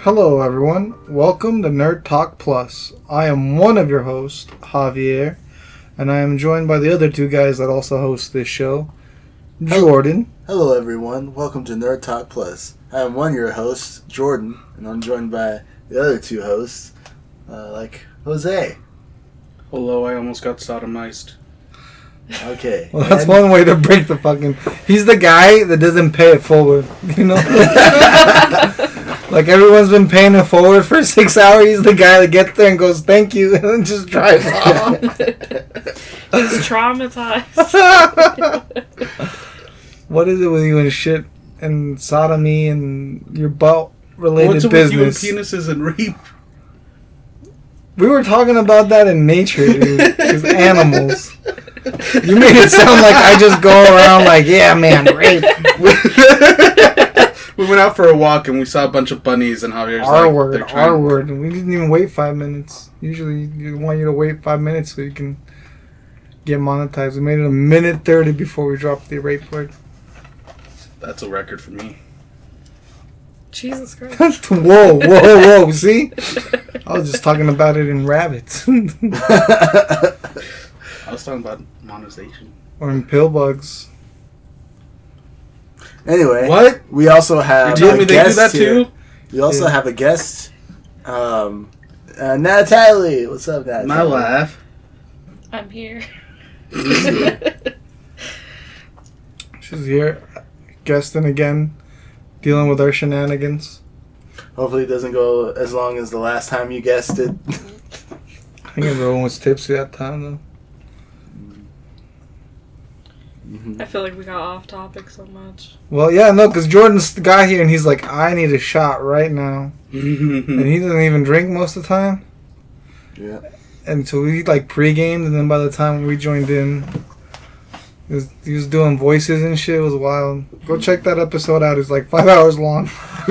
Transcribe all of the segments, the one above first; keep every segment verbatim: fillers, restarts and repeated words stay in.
Hello everyone, welcome to Nerd Talk Plus. I am one of your hosts, Javier, and I am joined by the other two guys that also host this show, Jordan. Hello everyone, welcome to Nerd Talk Plus. I am one of your hosts, Jordan, and I'm joined by the other two hosts, uh, like Jose. Hello, I almost got sodomized. Okay. Well, that's and one way to break the fucking... He's the guy that doesn't pay it forward, you know? Like, everyone's been paying it forward for six hours. He's the guy that gets there and goes, thank you, and then just drives off. He's traumatized. What is it with you and shit and sodomy and your butt-related What's it business? with you and penises and rape? We were talking about that in nature, dude. As animals. You made it sound like I just go around like, yeah, man, rape. We went out for a walk and we saw a bunch of bunnies and Javier's R like, word, they're trying- R word. We didn't even wait five minutes. Usually, you want you to wait five minutes so you can get monetized. We made it a minute thirty before we dropped the rape word. That's a record for me. Jesus Christ. Whoa, whoa, whoa! See, I was just talking about it in rabbits I was talking about monetization. or in pill bugs. Anyway, What? we also have You told a me they do guest that here. too? We also Yeah. have a guest, um, uh, Natalie. What's up, Natalie? My laugh. I'm here. She's here, guesting again, dealing with our shenanigans. Hopefully it doesn't go as long as the last time you guessed it. I think everyone was tipsy that time, though. Mm-hmm. I feel like we got off topic so much. Well, yeah, no, because Jordan's the guy here, and he's like, I need a shot right now. And he doesn't even drink most of the time. Yeah. And so we, like, pre-gamed, and then by the time we joined in, he was, he was doing voices and shit. It was wild. Go check that episode out. It's like five hours long.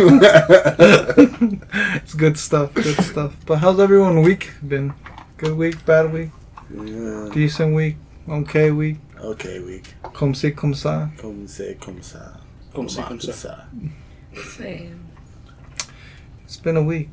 It's good stuff, good stuff. But how's everyone's week been? Good week, bad week? Yeah. Decent week? Okay week? Okay, week. Comme ci, comme ça? Comme c'est, comme ça. Comme ci, comme ça. ça. Same. It's been a week.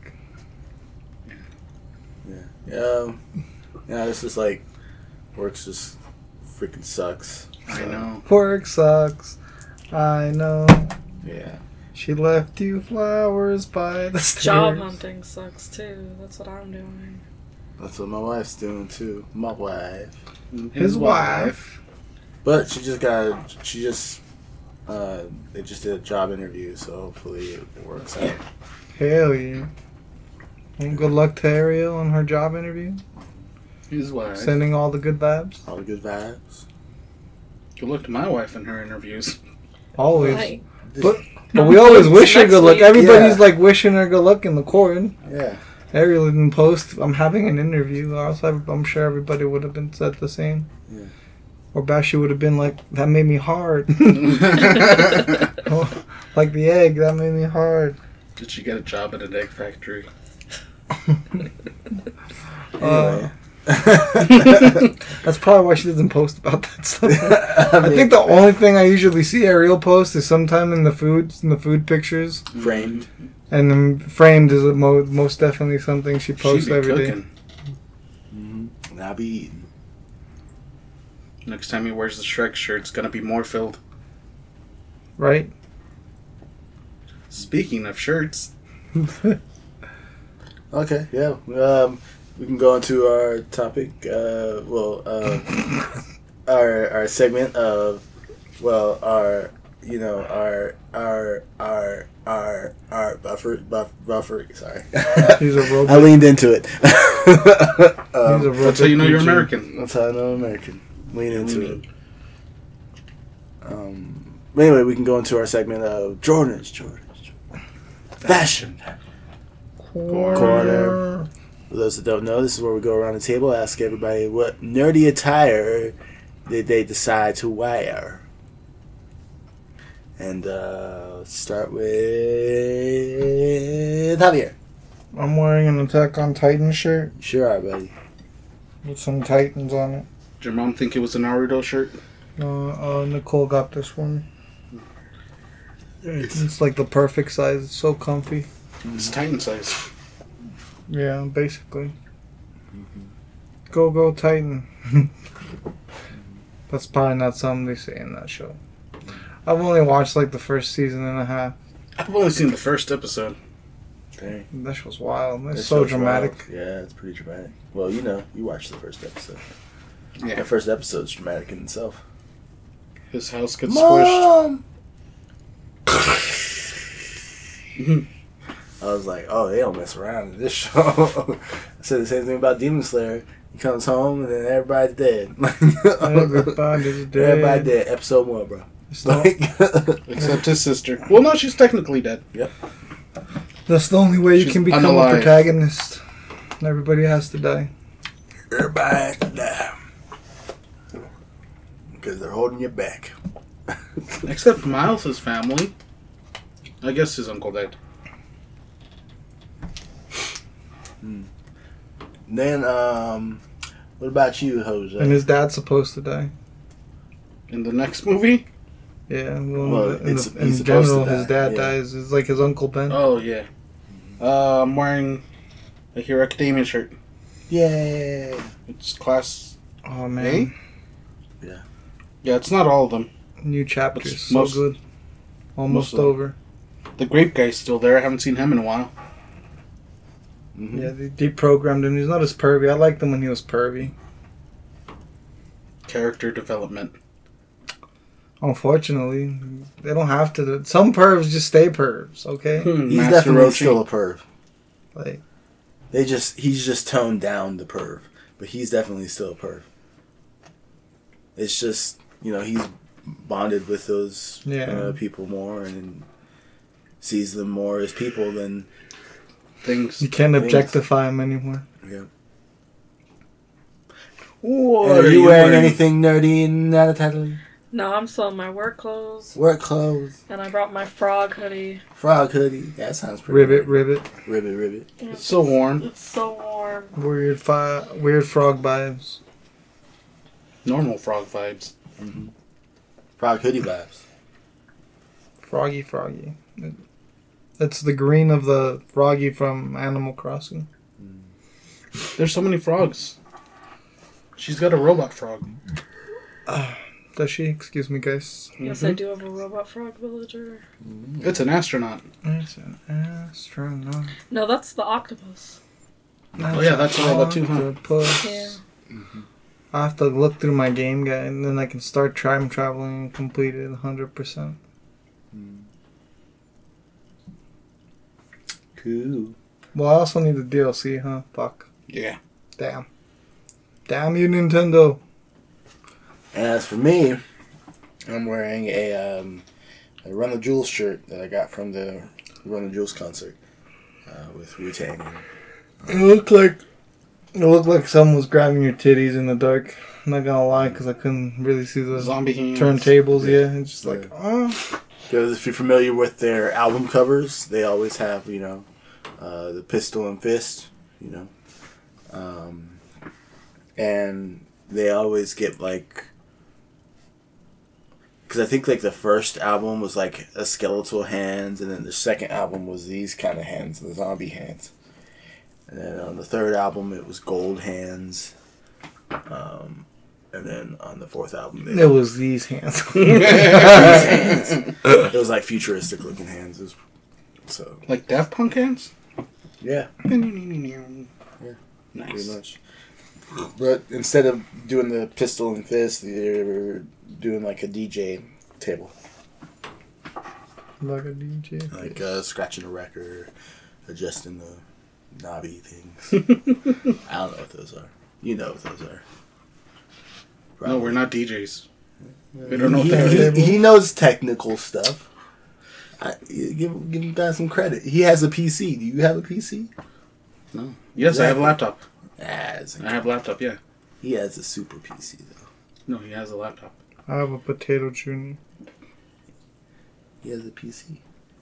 Yeah. Um, yeah, it's just like, work's just freaking sucks. I know. Work sucks. I know. Yeah. She left you flowers by the stairs. Job hunting sucks too. That's what I'm doing. That's what my wife's doing too. My wife. His wife. But she just got, she just, uh, they just did a job interview, so hopefully it works out. Hell yeah. Well, good luck to Ariel on her job interview. His wife. Sending all the good vibes. All the good vibes. Good luck to my wife in her interviews. Always. Like, But, but we always wish her Next good luck. week. Everybody's Yeah. like wishing her good luck in the court. Yeah. Ariel didn't post, I'm having an interview. Or else I- I'm sure everybody would have been said the same. Yeah. Or Bashi would have been like, that made me hard. Oh, like the egg, that made me hard. Did she get a job at an egg factory? Uh, Anyway. That's probably why she doesn't post about that stuff. I, I think the only thing I usually see Ariel post is sometime in the food, in the food pictures, framed. and then framed is a mo- most definitely something she She posts be every day. cooking. Mm-hmm. And I'll be eating. Next time he wears the Shrek shirt, it's gonna be more filled. Right? Speaking of shirts, Okay, yeah. Um, we can go into our topic. Uh, well, uh, our our segment of, well, our you know our our our our our buffer buff, buffer. Sorry, He's a robot. I leaned into it. He's a um, robot. that's how you know you're Gucci. American. that's how I know I'm American. Lean into it. Leaning. Um, anyway, we can go into our segment of Jordan's Jordan's Jordan. Fashion. Corner. For those that don't know, this is where we go around the table, ask everybody what nerdy attire did they decide to wear. And uh, let's start with Javier. I'm wearing an Attack on Titan shirt You sure are, buddy. with some Titans on it. Did your mom think it was a Naruto shirt? Uh, uh, Nicole got this one. It's like the perfect size. It's so comfy. It's Titan size. Yeah, basically. Go, go, Titan. That's probably not something they say in that show. I've only watched like the first season and a half. I've only seen the first episode. Dang. That show's wild. It's That so show's dramatic. wild. Yeah, it's pretty dramatic. Well, you know, you watched the first episode. Yeah. The first episode's dramatic in itself. His house gets squished. Mom! I was like, oh, they don't mess around in this show. I said the same thing about Demon Slayer. He comes home and then everybody's dead. Everybody's dead. Everybody dead. Episode one, bro. So- Like, Except his sister. Well, no, she's technically dead. yep. That's the only way you She's can become unalive. a protagonist. Everybody has to die. Everybody die. Because they're holding you back. Except Miles' family. I guess his uncle died. Then, um, what about you, Jose? And his dad's supposed to die. In the next movie? Yeah, well, Well, in, it's- the, in he's supposed general, to his die, dad yeah. dies. It's like his Uncle Ben. Oh, yeah. Uh, I'm wearing a Hero Academia shirt. Yay. It's class. Oh, man. Yeah. Yeah, it's not all of them. New chapters. It's So most- good. Almost most of them. over. The Grape guy's still there. I haven't seen him in a while. Mm-hmm. Yeah, they deprogrammed him. He's not as pervy. I liked him when he was pervy. Character development. Unfortunately, they don't have to. Some pervs just stay pervs, okay? Hmm, He's Master definitely Roshi. still a perv. Like, They just he's just toned down the perv, but he's definitely still a perv. It's just, you know, he's bonded with those Yeah. uh, people more and sees them more as people than Things. you can't Things. objectify him anymore. yeah. What Are you wearing anything nerdy in Natalie? No, I'm still in my work clothes. Work clothes, And I brought my frog hoodie. frog hoodie. That sounds pretty. Ribbit, nerdy. ribbit. ribbit, ribbit. It's so warm. It's so warm. Weird, fi- weird frog vibes. Normal frog vibes. Mm-hmm. Frog hoodie vibes. Froggy, froggy. It- It's the green of the froggy from Animal Crossing. There's so many frogs. She's got a robot frog. Does she? Excuse me, guys. Yes, I do have a robot frog villager. It's an astronaut. It's an astronaut. No, that's the octopus. Oh, yeah, that's a robot too, huh? Octopus. Yeah. I have to look through my game guide and then I can start time traveling and complete it one hundred percent. Cool. Well, I also need the D L C, huh? Fuck. Yeah. Damn. Damn you, Nintendo. And as for me, I'm wearing a, um, a Run the Jewels shirt that I got from the Run the Jewels concert uh, with Wu Tang. It looked like it looked like someone was grabbing your titties in the dark. I'm not gonna lie, because I couldn't really see the Zombie hands. turntables. Yeah. Yeah, it's just like, oh. Because if you're familiar with their album covers, they always have, you know, uh, the pistol and fist, you know. Um, and they always get, like... Because I think, like, the first album was, like, a skeletal hands, and then the second album was these kind of hands, the zombie hands. And then on the third album, it was gold hands. Um... And then on the fourth album, they It was these hands. these hands. It was like futuristic looking hands. It was, so Like Daft Punk hands? yeah, Yeah. pretty Nice. much. But instead of doing the pistol and fist, they were doing like a D J table, Like a D J. like uh, scratching a record, adjusting the knobby things. I don't know what those are. You know what those are. No, we're not D Js. We don't know what he, that he, is. he knows technical stuff. I, give give him guy some credit. He has a P C. Do you have a P C? No. Yes, I have a laptop. As I have a laptop, yeah. he has a super P C though. No, he has a laptop. I have a potato junior. He has a P C.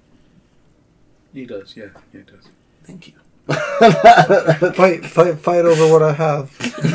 He does, yeah. Yeah, he does. Thank you. Fight, fight, fight over what I have.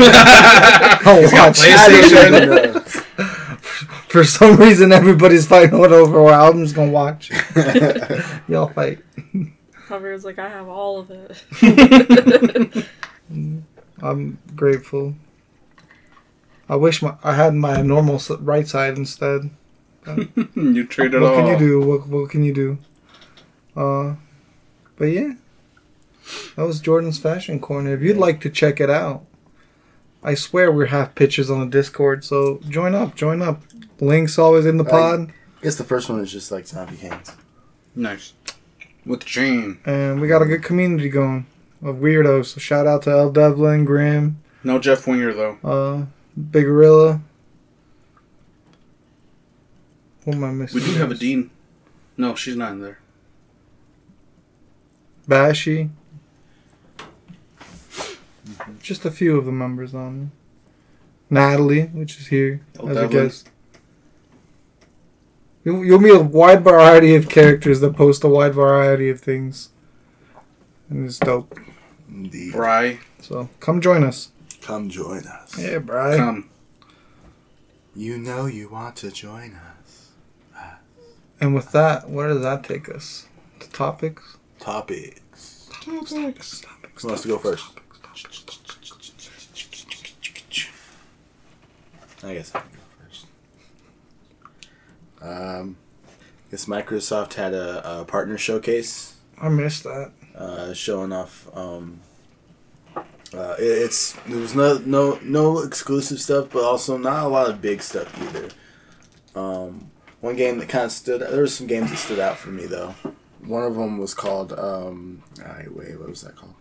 Oh, He's got watch. PlayStation. For some reason, everybody's fighting over what album's gonna watch. Y'all fight. covers. Like, I have all of it. I'm grateful. I wish my I had my normal s- right side instead. You traded What all. can you do? What What can you do? Uh, but yeah, that was Jordan's Fashion Corner. If you'd like to check it out, I swear we have pictures on the Discord. So join up, join up. Links always in the pod, I guess the first one is just like zombie hands. Nice. With the chain. and we got a good community going of weirdos. So shout out to L. Devlin, Grim, No Jeff Winger, though. uh, Big Gorilla. What am I missing? We do have a Dean. No, she's not in there. Bashy. Just a few of the members on. Natalie, which is here Oh, as a Devlin. guest. You'll, you'll meet a wide variety of characters that post a wide variety of things. And it's dope. Indeed. Bry. So come join us. Come join us. Yeah, Brian. Come. You know you want to join us. And with that, where does that take us? To topics? Topics. Topics. Topics. Who wants to go first? I guess I can go first. Um, I guess Microsoft had a, a partner showcase, I missed that. uh, showing off. Um, uh, it, it's there was no no no exclusive stuff, but also not a lot of big stuff either. Um, one game that kind of stood. There were some games that stood out for me though. One of them was called. Um, ah, wait, what was that called?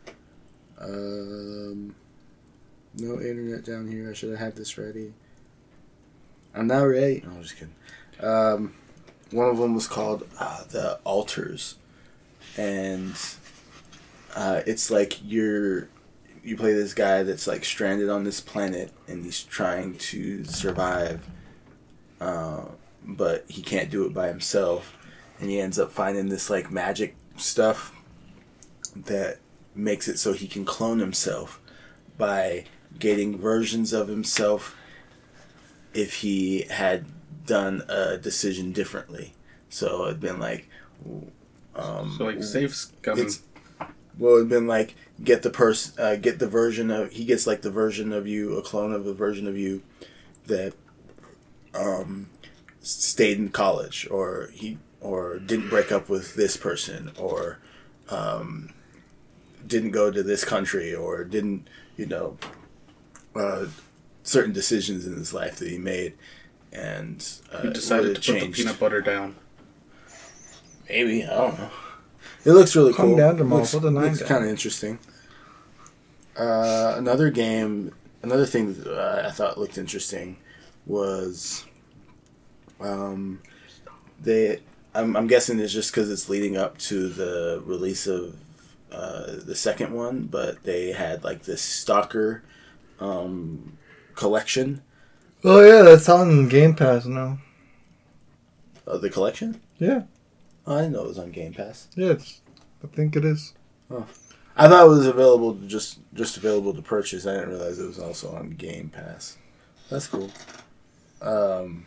Um, no internet down here. I should have had this ready. I'm not ready. No, I'm just kidding. Um, one of them was called uh, The Altars, and uh, it's like you're you play this guy that's like stranded on this planet, and he's trying to survive, uh, but he can't do it by himself, and he ends up finding this like magic stuff that makes it so he can clone himself by getting versions of himself if he had done a decision differently. So it'd been like, um, So, like, safe's coming. it's well, it'd been like get the person, uh, get the version of he gets like the version of you, a clone of a version of you that um, stayed in college, or he or didn't break up with this person, or um, didn't go to this country, or didn't you know uh, certain decisions in his life that he made, and uh, He decided it to put the changed. peanut butter down. Maybe, I don't know. It looks really Calm cool. down, Jamal. Looks, Put the knife looks down. kind of interesting. Uh, another game, another thing that uh, I thought looked interesting was, um, they. I'm, I'm guessing it's just because it's leading up to the release of uh, the second one, but they had like this Stalker um, collection. Oh yeah, that's on Game Pass now. Uh, the collection? Yeah. Oh, I didn't know it was on Game Pass. Yeah, it's, I think it is. I thought it was available to just just available to purchase. I didn't realize it was also on Game Pass. That's cool. Um,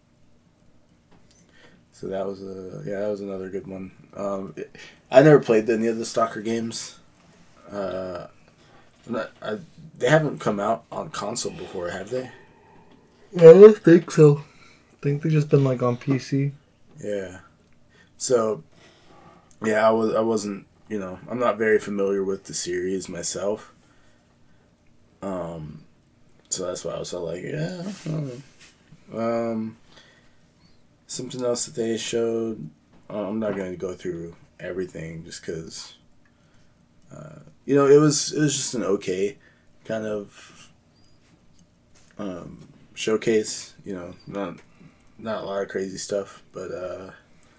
so that was a yeah, that was another good one. Um, it, I never played any of the Stalker games. Uh, I'm not, I, they haven't come out on console before, have they? I don't think so. I think they've just been like on P C. Yeah. So, yeah, I was I wasn't you know I'm not very familiar with the series myself. Um, so that's why I was all like, yeah. I don't know. Um, something else that they showed. Uh, I'm not going to go through everything just because. Uh, you know, it was it was just an okay kind of um, showcase. You know, not not a lot of crazy stuff, but. Uh,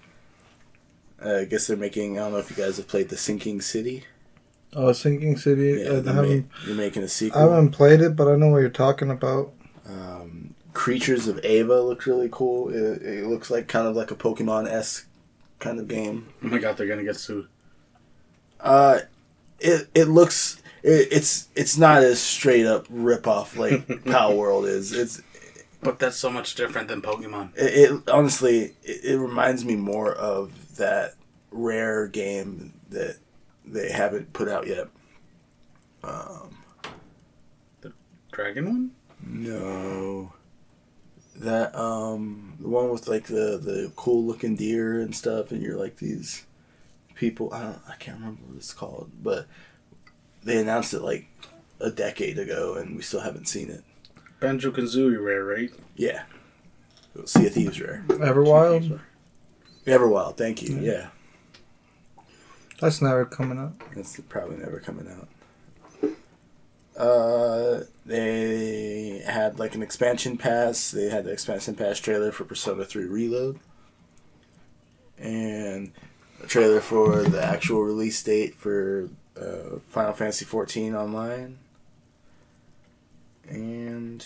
I guess they're making. I don't know if you guys have played The Sinking City. Oh, Sinking City. Yeah, I they're, haven't. ma- they're making a I sequel. haven't played it, but I know what you're talking about. Um, Creatures of Ava looks really cool. It, it looks like kind of like a Pokemon-esque kind of game. Oh my god, they're gonna get sued. Uh, it it looks it, it's it's not as straight up rip off like Pal World is. It's But that's so much different than Pokemon. it, it honestly it, it reminds me more of that rare game that they haven't put out yet. Um, Dragon one? no. That, um, the one with, like, the, the cool looking deer and stuff, and you're, like, these people, I don't, I can't remember what it's called, but they announced it, like, a decade ago, and we still haven't seen it. Banjo-Kazooie rare, right? Yeah. Sea of Thieves rare. Everwild? Everwild, thank you, yeah. That's never coming up. That's probably never coming out. Uh, they had like an expansion pass. They had the expansion pass trailer for Persona three Reload. And a trailer for the actual release date for uh, Final Fantasy fourteen Online. And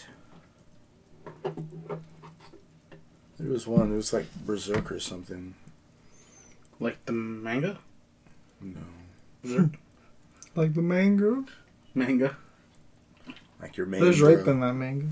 there was one, it was like Berserk or something. Like the manga? No. Berserk? Like the mango? Manga. Like your main There's bro. rape in that mango.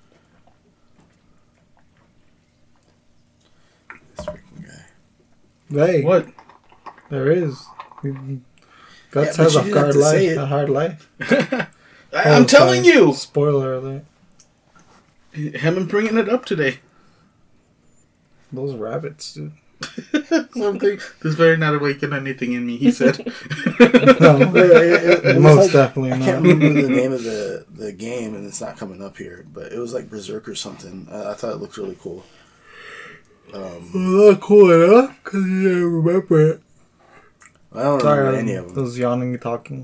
This freaking guy. Hey, What? there is. Guts Yeah, has but a you didn't have hard to say life. it. A hard life. I, Oh, I'm telling sorry. you! Spoiler alert. Haven't bringing it up today. Those rabbits, dude. Something. This better not awaken anything in me, he said. No, It- it- it was most like- definitely I not. can't remember the name of the, the game, and it's not coming up here. But it was like Berserk or something. I, I thought it looked really cool. Um, Not cool enough because you didn't remember it. I don't Sorry, remember any of them. those yawning talking.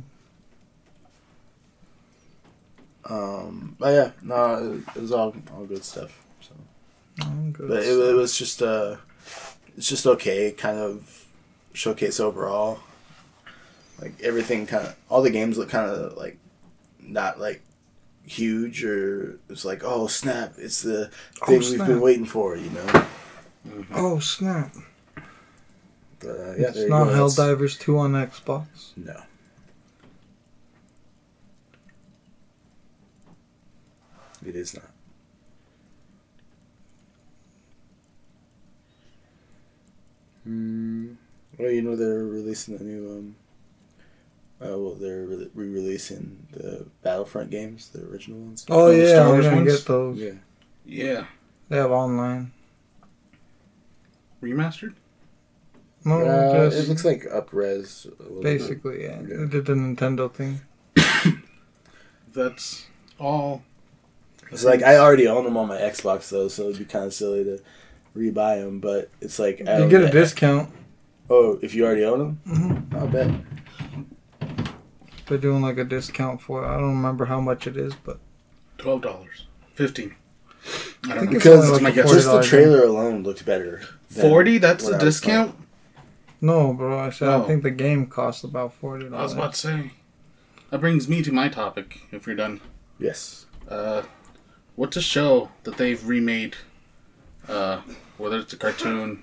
Um, but yeah, no, it, it was all all good stuff. So, Oh, good. but it, it was just uh, it's just okay. Kind of showcase overall. Like everything, kind of all the games look kind of like not like huge or it's like oh snap, it's the Oh, thing we've snap. been waiting for, you know. Oh, snap. But, uh, yeah, there It's you not go. That's- Helldivers two on Xbox. No. It is not. Hmm. Well, you know they're releasing a new. Um, uh, well, they're re- re-releasing the Battlefront games, the original ones. Oh, Oh, the yeah, Star I'm Wars gonna ones? get those. Yeah. Yeah. They have online. Remastered? No, Uh, just it looks like up-res. A little basically, yeah. Yeah. They did the Nintendo thing. That's all. Bit. It's like I already own them on my Xbox though, so it'd be kind of silly to rebuy them. But it's like I You don't get a get- discount. Oh, if you already own them, Mm-hmm. I'll bet. They're doing like a discount for it. I don't remember how much it is, but twelve dollars. fifteen. I I don't think know. it's Because only like my a guess. forty just the dollars. trailer alone looked better. than forty? That's what a I was discount? No, bro. I said Oh. I think the game costs about forty I was dollars. about to say. That brings me to my topic, if you're done. playing. Yes. Uh, what's a show that they've remade, uh, whether it's a cartoon,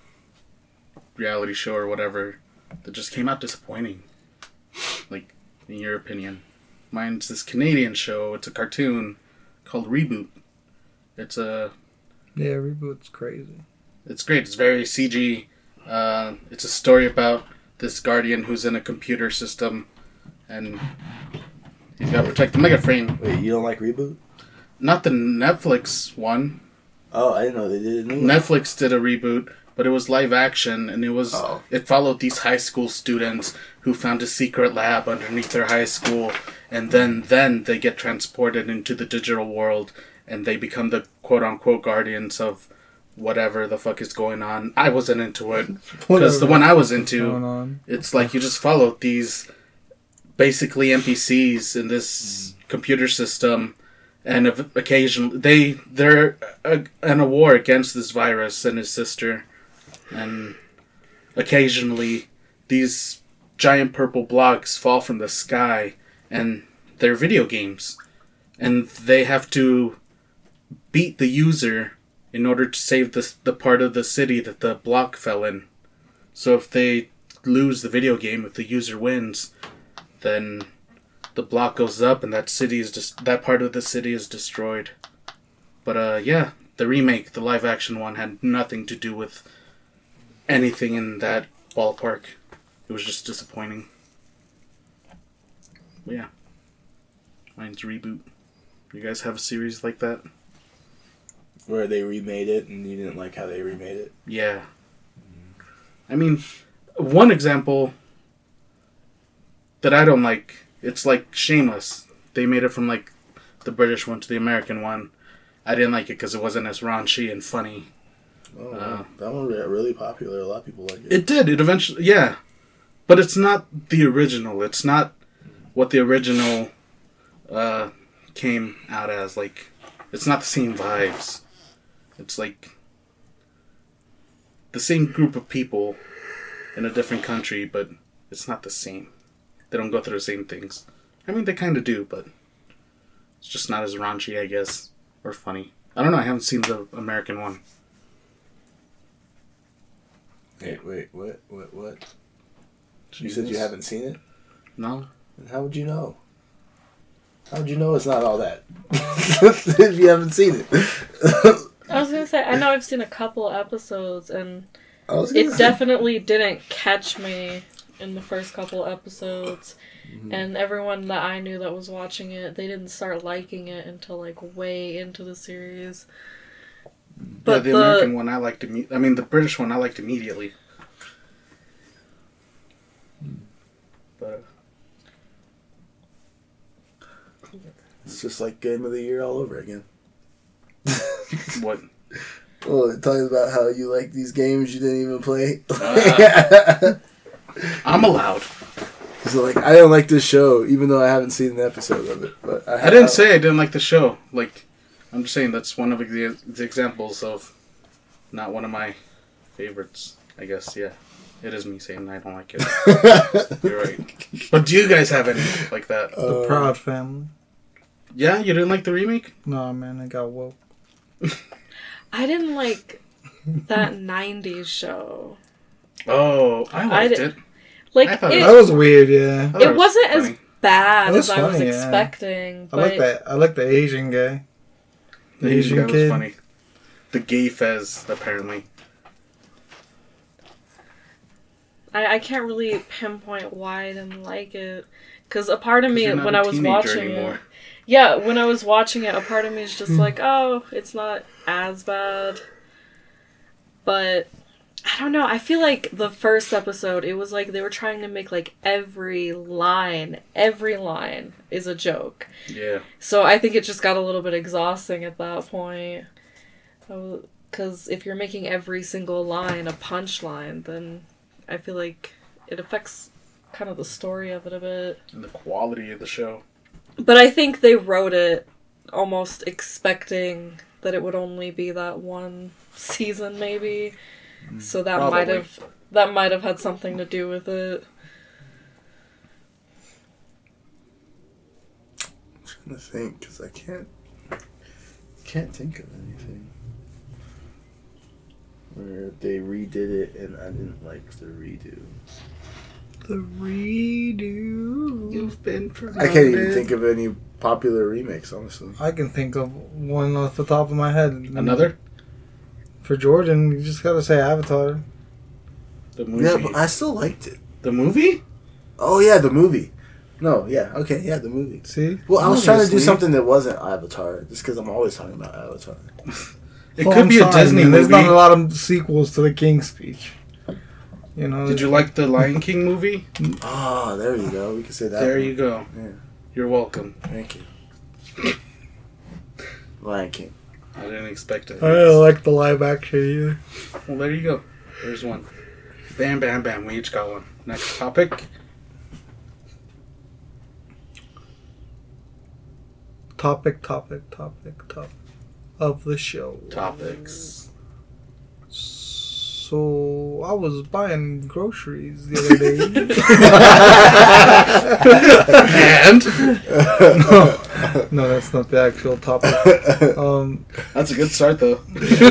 reality show, or whatever, that just came out disappointing? Like, in your opinion. Mine's this Canadian show. It's a cartoon called Reboot. It's a... Yeah, reboot's crazy. It's great. It's very C G. Uh, it's a story about this guardian who's in a computer system, and he's got to protect the Megaframe. Wait, you don't like Reboot? Not the Netflix one. Oh, I didn't know they did a new one. Netflix did a reboot, but it was live action, and it was Oh. it followed these high school students who found a secret lab underneath their high school, and then then they get transported into the digital world, and they become the quote unquote guardians of whatever the fuck is going on. I wasn't into it because the one I was Going into, on. it's like you just follow these basically N P Cs in this computer system. And of- occasionally, they they're uh, in a war against this virus and his sister, and occasionally these giant purple blocks fall from the sky, and they're video games, and they have to beat the user in order to save the the part of the city that the block fell in. So if they lose the video game, if the user wins, then the block goes up and that city is just that part of the city is destroyed. But uh yeah, the remake, the live action one, had nothing to do with anything in that ballpark. It was just disappointing. But yeah. Mine's Reboot. You guys have a series like that? Where they remade it and you didn't like how they remade it? Yeah. I mean, one example that I don't like, it's like Shameless. They made it from like the British one to the American one. I didn't like it because it wasn't as raunchy and funny. Oh, Uh, that one got really popular. A lot of people like it. It did. It eventually, yeah. But it's not the original. It's not what the original uh, came out as. Like, it's not the same vibes. It's like the same group of people in a different country, but it's not the same. They don't go through the same things. I mean, they kind of do, but it's just not as raunchy, I guess, or funny. I don't know. I haven't seen the American one. Wait, wait, what, what, what? You Jesus. said you haven't seen it? No. And how would you know? How would you know it's not all that? If you haven't seen it. I was gonna say, I know I've seen a couple episodes, and I was gonna it say- definitely didn't catch me in the first couple episodes. Mhm. And everyone that I knew that was watching it, they didn't start liking it until like way into the series. But yeah, the, the, American one I liked imme- I mean, the British one I liked immediately. But It's just like Game of the Year all over again. what? Well, it talks about how you like these games you didn't even play. Uh, I'm allowed. So like, I don't like this show, even though I haven't seen an episode of it. But I, I didn't say I didn't like the show. Like, I'm just saying that's one of the, the examples of not one of my favorites. I guess, yeah. It is me saying I don't like it. You're right. But do you guys have any like that? The Uh, Proud Family. Yeah, you didn't like the remake? No, man, I got woke. I didn't like that nineties show. Oh, I liked I it. Like, I thought it, it That was weird, yeah. I thought it wasn't as funny. bad It was as I was funny, yeah. expecting. I But like that. I like the Asian guy. The The Asian guy was kid. funny. The gay fez, apparently. I, I can't really pinpoint why I didn't like it. Because a part of 'Cause me, you're not when a I was teenager watching anymore. it... Yeah, when I was watching it, a part of me is just like, oh, it's not as bad. But, I don't know, I feel like the first episode, it was like they were trying to make, like, every line, every line is a joke. Yeah. So I think it just got a little bit exhausting at that point. Because if you're making every single line a punchline, then I feel like it affects kind of the story of it a bit. And the quality of the show. But I think they wrote it almost expecting that it would only be that one season, maybe. So that Probably. might have that might have had something to do with it. I'm trying to think, because I can't, can't think of anything where they redid it and I didn't like the redo. The redo. You've been I can't even think of any popular remakes, honestly. I can think of one off the top of my head. Another? For Jordan, you just gotta say Avatar. The movie. Yeah, but I still liked it. The movie? Oh yeah, the movie. No, yeah, okay, yeah, the movie. See? Well, I was trying to do Obviously. something that wasn't Avatar, just because I'm always talking about Avatar. It Well, could I'm be sorry, a Disney man. movie. There's not a lot of sequels to the King's Speech. You know. Did you like the Lion King movie? Oh, there you go. We can say that. There one. you go. Yeah, You're welcome. thank you. Lion King. I didn't expect it. I don't like the live action either. Well, there you go. There's one. Bam, bam, bam. We each got one. Next topic. Topic, topic, topic, topic of the show. Topics. So I was buying groceries the other day. And? no, no, that's not the actual topic. Um, That's a good start, though.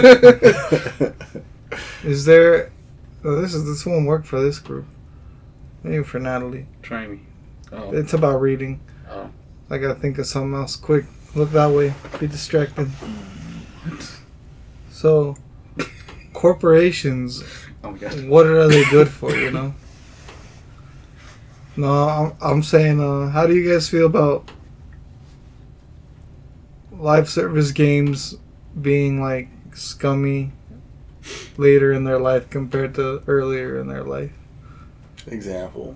is there? Oh, this is this won't work for this group. Maybe for Natalie. Try me. Oh. It's about reading. Oh. I gotta think of something else quick. Look that way. Be distracted. So, corporations Oh my god. what are they good for? You know. No, I'm, I'm saying, uh, how do you guys feel about live service games being like scummy later in their life compared to earlier in their life? Example.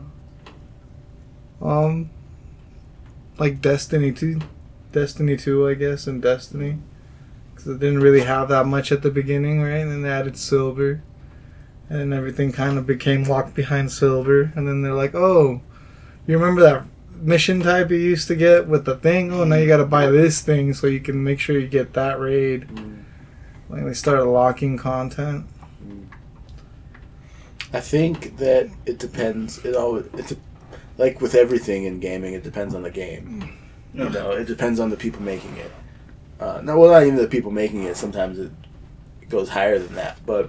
Um, like Destiny two, Destiny two, I guess, and Destiny, because it didn't really have that much at the beginning, right? And then they added silver, and then everything kind of became locked behind silver, and then they're like, oh. You remember that mission type you used to get with the thing? Oh, now you gotta buy this thing so you can make sure you get that raid. Mm. Like they started locking content. I think that it depends. It always it's a, like with everything in gaming. It depends on the game. You know, it depends on the people making it. Uh, no, well, not even the people making it. Sometimes it, it goes higher than that. But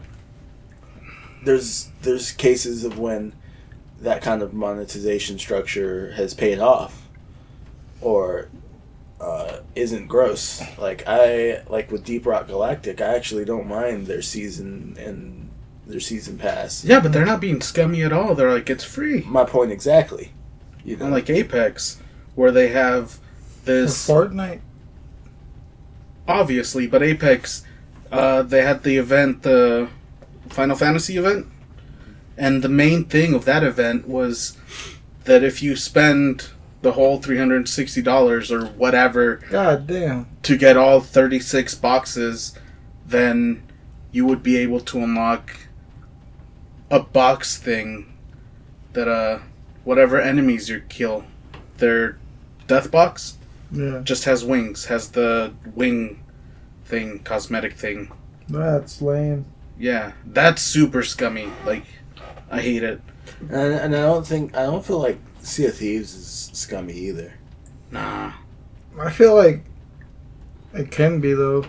there's there's cases of when that kind of monetization structure has paid off, or uh, isn't gross. Like I like with Deep Rock Galactic, I actually don't mind their season and their season pass. Yeah, but they're not being scummy at all. They're like, it's free. My point exactly. You know, Unlike Apex, where they have this Or Fortnite. obviously, but Apex, uh, they had the event, the Final Fantasy event, and the main thing of that event was that if you spend the whole three hundred sixty dollars or whatever God damn. to get all thirty-six boxes, then you would be able to unlock a box thing that, uh, whatever enemies you kill, their death box Yeah. just has wings, has the wing thing, cosmetic thing. That's lame. Yeah, that's super scummy. Like, I hate it. and, and I don't think I don't feel like Sea of Thieves is scummy either. Nah. I feel like it can be though.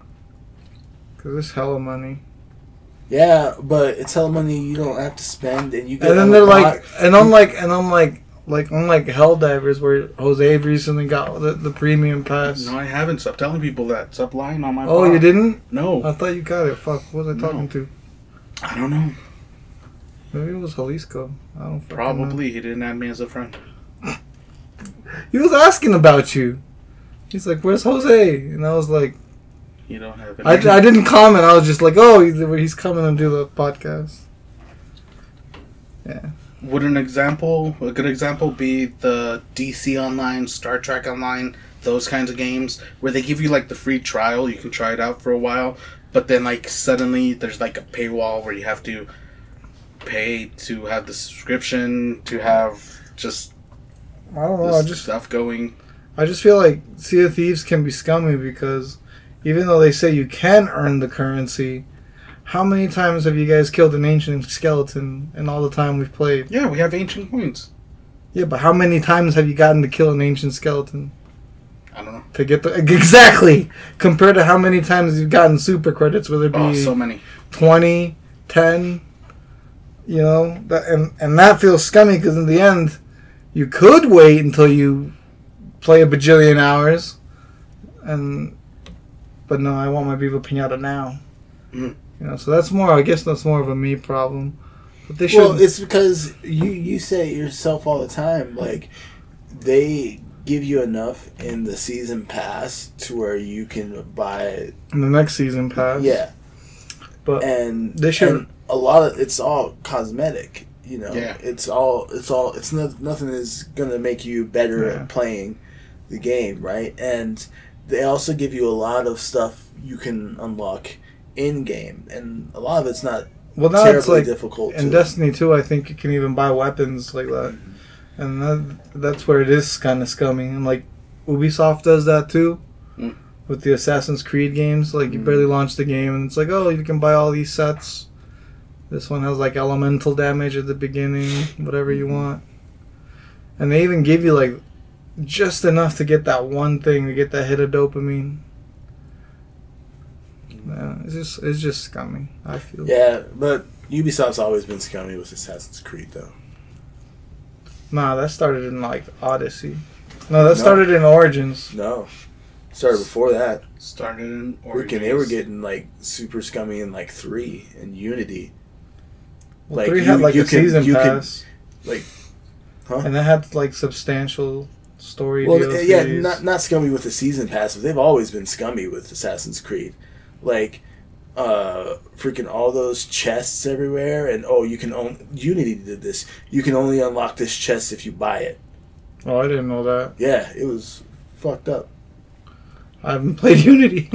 Cause it's hella money. Yeah, but it's hella money you don't have to spend, and you get. And then a they're lot- like, and unlike, and unlike, like unlike Helldivers, where Jose recently got the, the premium pass. No, I haven't. Stop telling people that. Stop lying on my Oh, pod. you didn't? No. I thought you got it. Fuck, what was I talking No. to? I don't know. Maybe it was Jalisco. I don't fucking Probably. He didn't add me as a friend. know. He was asking about you. He's like, "Where's Jose?" And I was like, You don't have it. I, I didn't comment. I was just like, "Oh, he's, he's coming to do the podcast." Yeah. Would an example, a good example, be the D C Online, Star Trek Online, those kinds of games where they give you like the free trial, you can try it out for a while, but then like suddenly there's like a paywall where you have to pay to have the subscription, to have just I don't know. I this just stuff going. I just feel like Sea of Thieves can be scummy because even though they say you can earn the currency, how many times have you guys killed an ancient skeleton in all the time we've played? Yeah, we have ancient coins. Yeah, but how many times have you gotten to kill an ancient skeleton? I don't know. To get the exactly compared to how many times you've gotten super credits, whether it be Oh, so many. twenty, ten, you know, that, and and that feels scummy because in the end, you could wait until you play a bajillion hours, and but no, I want my Viva Pinata now. Mm. You know, so that's more. I guess that's more of a me problem. But they should. Well, it's because you you say it yourself all the time. Like they give you enough in the season pass to where you can buy. in the next season pass. Yeah, but and they should- and a lot of it's all cosmetic. You know, Yeah. it's all it's all it's not nothing is gonna make you better Yeah. at playing the game, right? And they also give you a lot of stuff you can unlock in game, and a lot of it's not well now terribly it's like difficult. in to, Destiny two. I think you can even buy weapons like that, and that, that's where it is kind of scummy. And like Ubisoft does that too. Mm. With the Assassin's Creed games, like you Mm. barely launch the game, and it's like, oh, you can buy all these sets. This one has like elemental damage at the beginning, whatever you want. And they even give you like just enough to get that one thing, to get that hit of dopamine. Yeah, it's just it's just scummy, I feel. Yeah, but Ubisoft's always been scummy with Assassin's Creed, though. Nah, that started in like Odyssey. No, that No. started in Origins. No, started before that. Started in Freaking, Origins. they were getting like super scummy in like three and Unity. Well, Like, three you- had like you a can- season you can- pass, like, huh? and that had like substantial story. Well, D L Cs. yeah, not not scummy with the season pass, but they've always been scummy with Assassin's Creed. Like, uh, freaking all those chests everywhere, and oh, you can own. Unity did this. You can only unlock this chest if you buy it. Oh, I didn't know that. Yeah, it was fucked up. I haven't played Unity.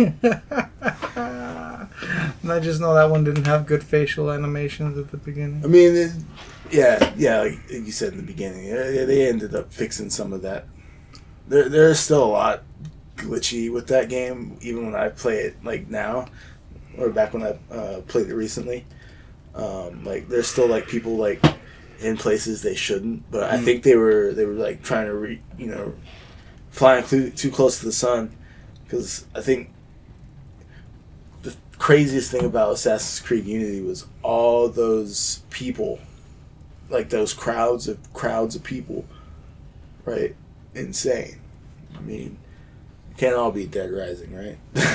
And I just know that one didn't have good facial animations at the beginning. I mean, it, yeah, yeah, like you said in the beginning, yeah, they ended up fixing some of that. There, there's still a lot glitchy with that game, even when I play it like now, or back when I uh, played it recently. Um, like, there's still like people like in places they shouldn't, but I Mm. think they were they were like trying to re, you know, flying too, too close to the sun, because I think the craziest thing about Assassin's Creed Unity was all those people, like those crowds of crowds of people, right? Insane. I mean, it can't all be Dead Rising, right?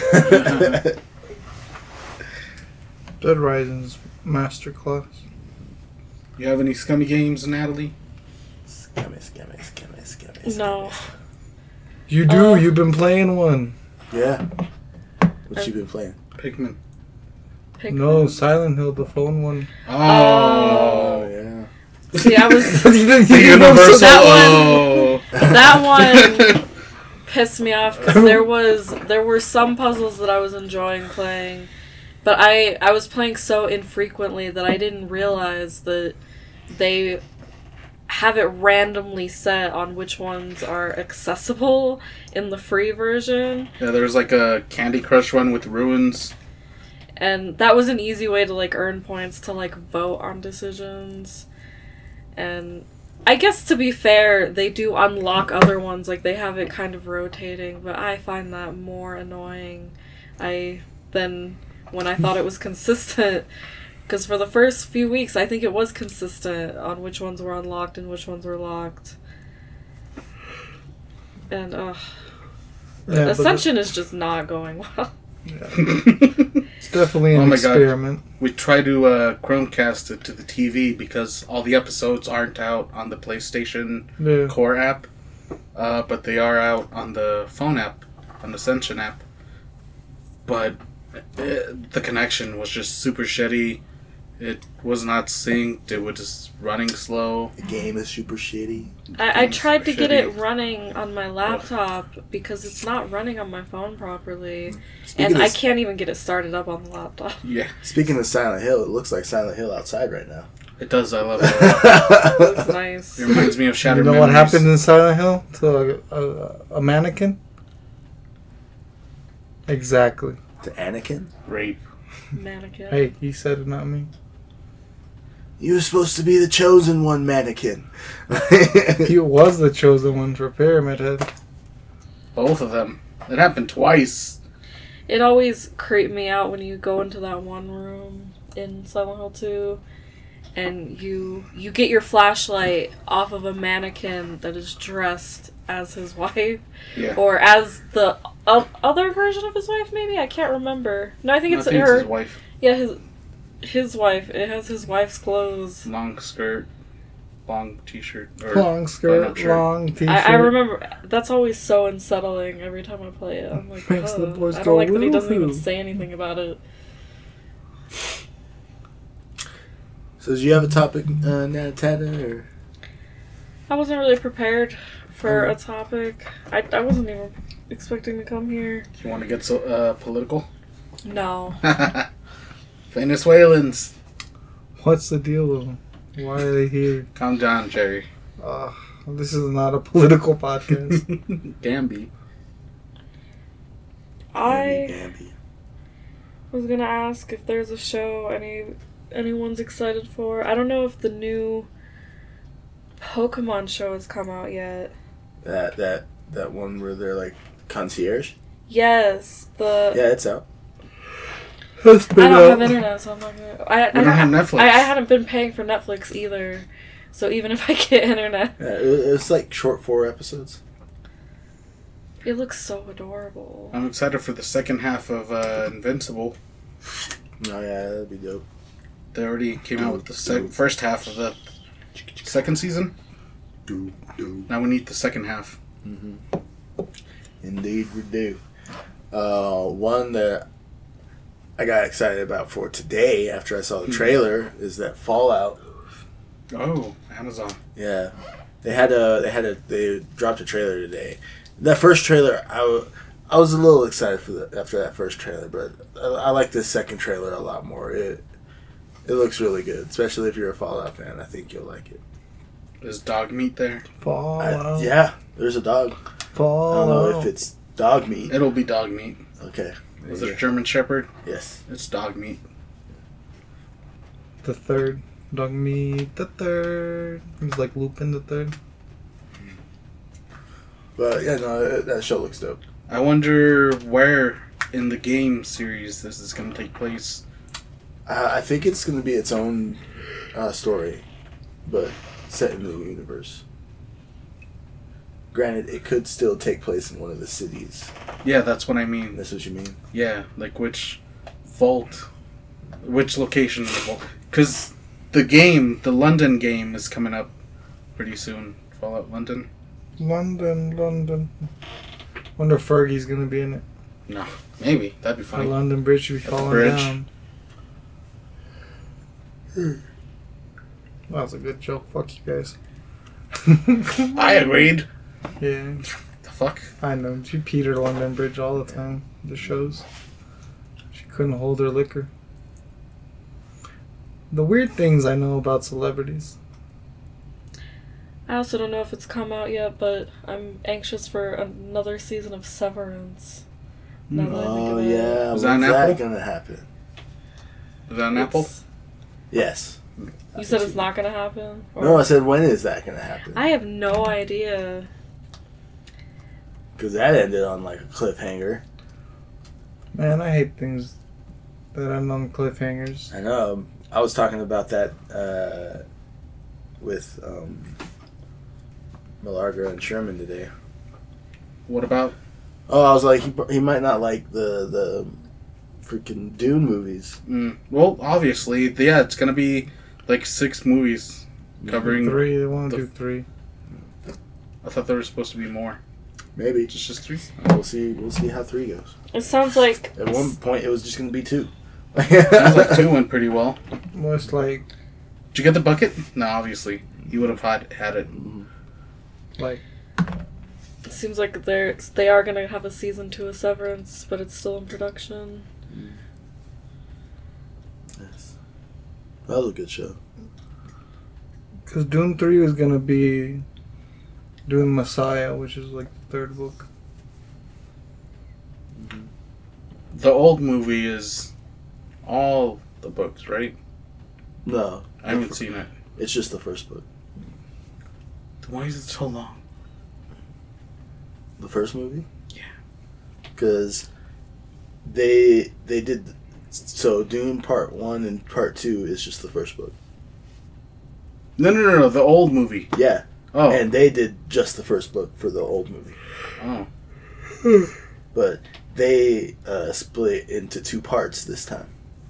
Dead Rising's masterclass. You have any scummy games, Natalie? Scummy, scummy, scummy, scummy. No. You do. Uh, You've been playing one. Yeah. What you been playing? Pikmin. Pikmin. No, Silent Hill, the phone one. Oh. Oh yeah. See, I was The Universal. That Oh. that one pissed me off because there was there were some puzzles that I was enjoying playing, but I I was playing so infrequently that I didn't realize that they have it randomly set on which ones are accessible in the free version. Yeah, there's like a Candy Crush one with ruins. And that was an easy way to like earn points to like vote on decisions. And I guess to be fair, they do unlock other ones, like they have it kind of rotating, but I find that more annoying I than when I thought it was consistent. Because for the first few weeks, I think it was consistent on which ones were unlocked and which ones were locked. And, uh, Yeah, but Ascension is just not going well. it's definitely an Oh my God. experiment. We try to uh, Chromecast it to the T V because all the episodes aren't out on the PlayStation Yeah. Core app, uh, but they are out on the phone app, on the Ascension app. But uh the connection was just super shitty. It was not synced. It was just running slow. The game is super shitty. I, I tried to Super get it shitty. running on my laptop because it's not running on my phone properly. Speaking And I of, can't even get it started up on the laptop. Yeah, Speaking of Silent Hill, it looks like Silent Hill outside right now. it does. I love it. It looks nice. It reminds me of You Shattered know what Memories. happened in Silent Hill to a, a, a mannequin? Exactly. To Anakin? Rape. Mannequin. Hey, he said it, not me. You were supposed to be the chosen one, mannequin. He was the chosen one for Pyramid Head. Both of them. It happened twice. It always creeped me out when you go into that one room in Silent Hill two and you you get your flashlight off of a mannequin that is dressed as his wife. Yeah. Or as the o- other version of his wife, maybe? I can't remember. No, I think I it's think her. it's his wife. Yeah, his his wife. It has his wife's clothes. Long skirt, long t-shirt. Or Long button-up skirt, shirt. long t-shirt. I, I remember that's always so unsettling every time I play it. I'm like, Makes the "Ugh." boys I go, don't like that he doesn't even "Woohoo." say anything about it. So, do you have a topic, uh, Natata, or? I wasn't really prepared for Oh. a topic. I, I wasn't even expecting to come here. You want to get so uh, political? No. Venezuelans. What's the deal with them? Why are they here? Calm down, Jerry. Uh, this is not a political podcast. Gamby. I Bambi. was gonna ask if there's a show any anyone's excited for. I don't know if the new Pokemon show has come out yet. That that that one where they're like concierge. Yes, the Yeah, it's out. It's I been don't out. have internet, so I'm not gonna. I, We I, don't have Netflix. I, I hadn't been paying for Netflix either, so even if I get internet, Yeah, it, it's like short four episodes. it looks so adorable. I'm excited for the second half of uh, Invincible. Oh yeah, that'd be dope. They already came out with the sec- first half of the second season. Do, do. Now we need the second half. Mm-hmm. Indeed, we do. Uh, one that I got excited about for today after I saw the trailer is that Fallout. Oh, Amazon. Yeah, they had a they had a they dropped a trailer today. That first trailer, I, w- I was a little excited for the, after that first trailer, but I, I like this second trailer a lot more. It it looks really good, especially if you're a Fallout fan. I think you'll like it. Is dog meat there? Fallout. I, yeah, there's a dog. I Fallout. don't know if it's dog meat. It'll be dog meat. Okay. Was Yeah. it a German Shepherd? Yes. It's dog meat. The third. Dog meat. The third. He's like Lupin the third. But yeah, no, that show looks dope. I wonder where in the game series this is going to take place. Uh, I think it's going to be its own uh, story, but set in the universe. Granted, it could still take place in one of the cities. Yeah, that's what I mean. That's what you mean? Yeah, like which vault, which location in the vault. Because the game, the London game, is coming up pretty soon. Fallout London? London, London. Wonder if Fergie's gonna be in it. No, maybe. That'd be The funny. London Bridge should be At the falling bridge. down. That was a good joke. Fuck you guys. I agreed. Yeah, The fuck? I know. She peed her London Bridge all the time. The shows. She couldn't hold her liquor. The weird things I know about celebrities. I also don't know if it's come out yet, but I'm anxious for another season of Severance. Now that I think Oh, of it. yeah. Was When's that an that apple? going to happen? Is that an apple? It's- Yes. You said it's not gonna happen? Or- No, I said, when is that going to happen? I have no idea. Because that ended on like a cliffhanger. Man, I hate things that end on cliffhangers. I know. I was talking about that uh, with um, Malarga and Sherman today. What about? Oh, I was like, he, he might not like the the freaking Dune movies. Mm, well, obviously, yeah, it's gonna be like six movies covering. Three, they want to the- do three. I thought there was supposed to be more. Maybe. Just just three. We'll see. We'll see how three goes. It sounds like At one point, it was just going to be two. Sounds like two went pretty well. Most like, Did you get the bucket? No, obviously. You would have had had it. like, it seems like they're they are gonna have a season two of Severance, but it's still in production. Yes. That was a good show. because Dune three is gonna be Dune Messiah, which is like the third book. The old movie is all the books, right? No, I haven't seen it. it's just the first book. Then why is it so long? The first movie? Yeah. Because they they did so Dune Part One and Part Two is just the first book. No, no, no, no. The old movie. Yeah, Oh. and they did just the first book for the old movie, oh. but they uh, split into two parts this time.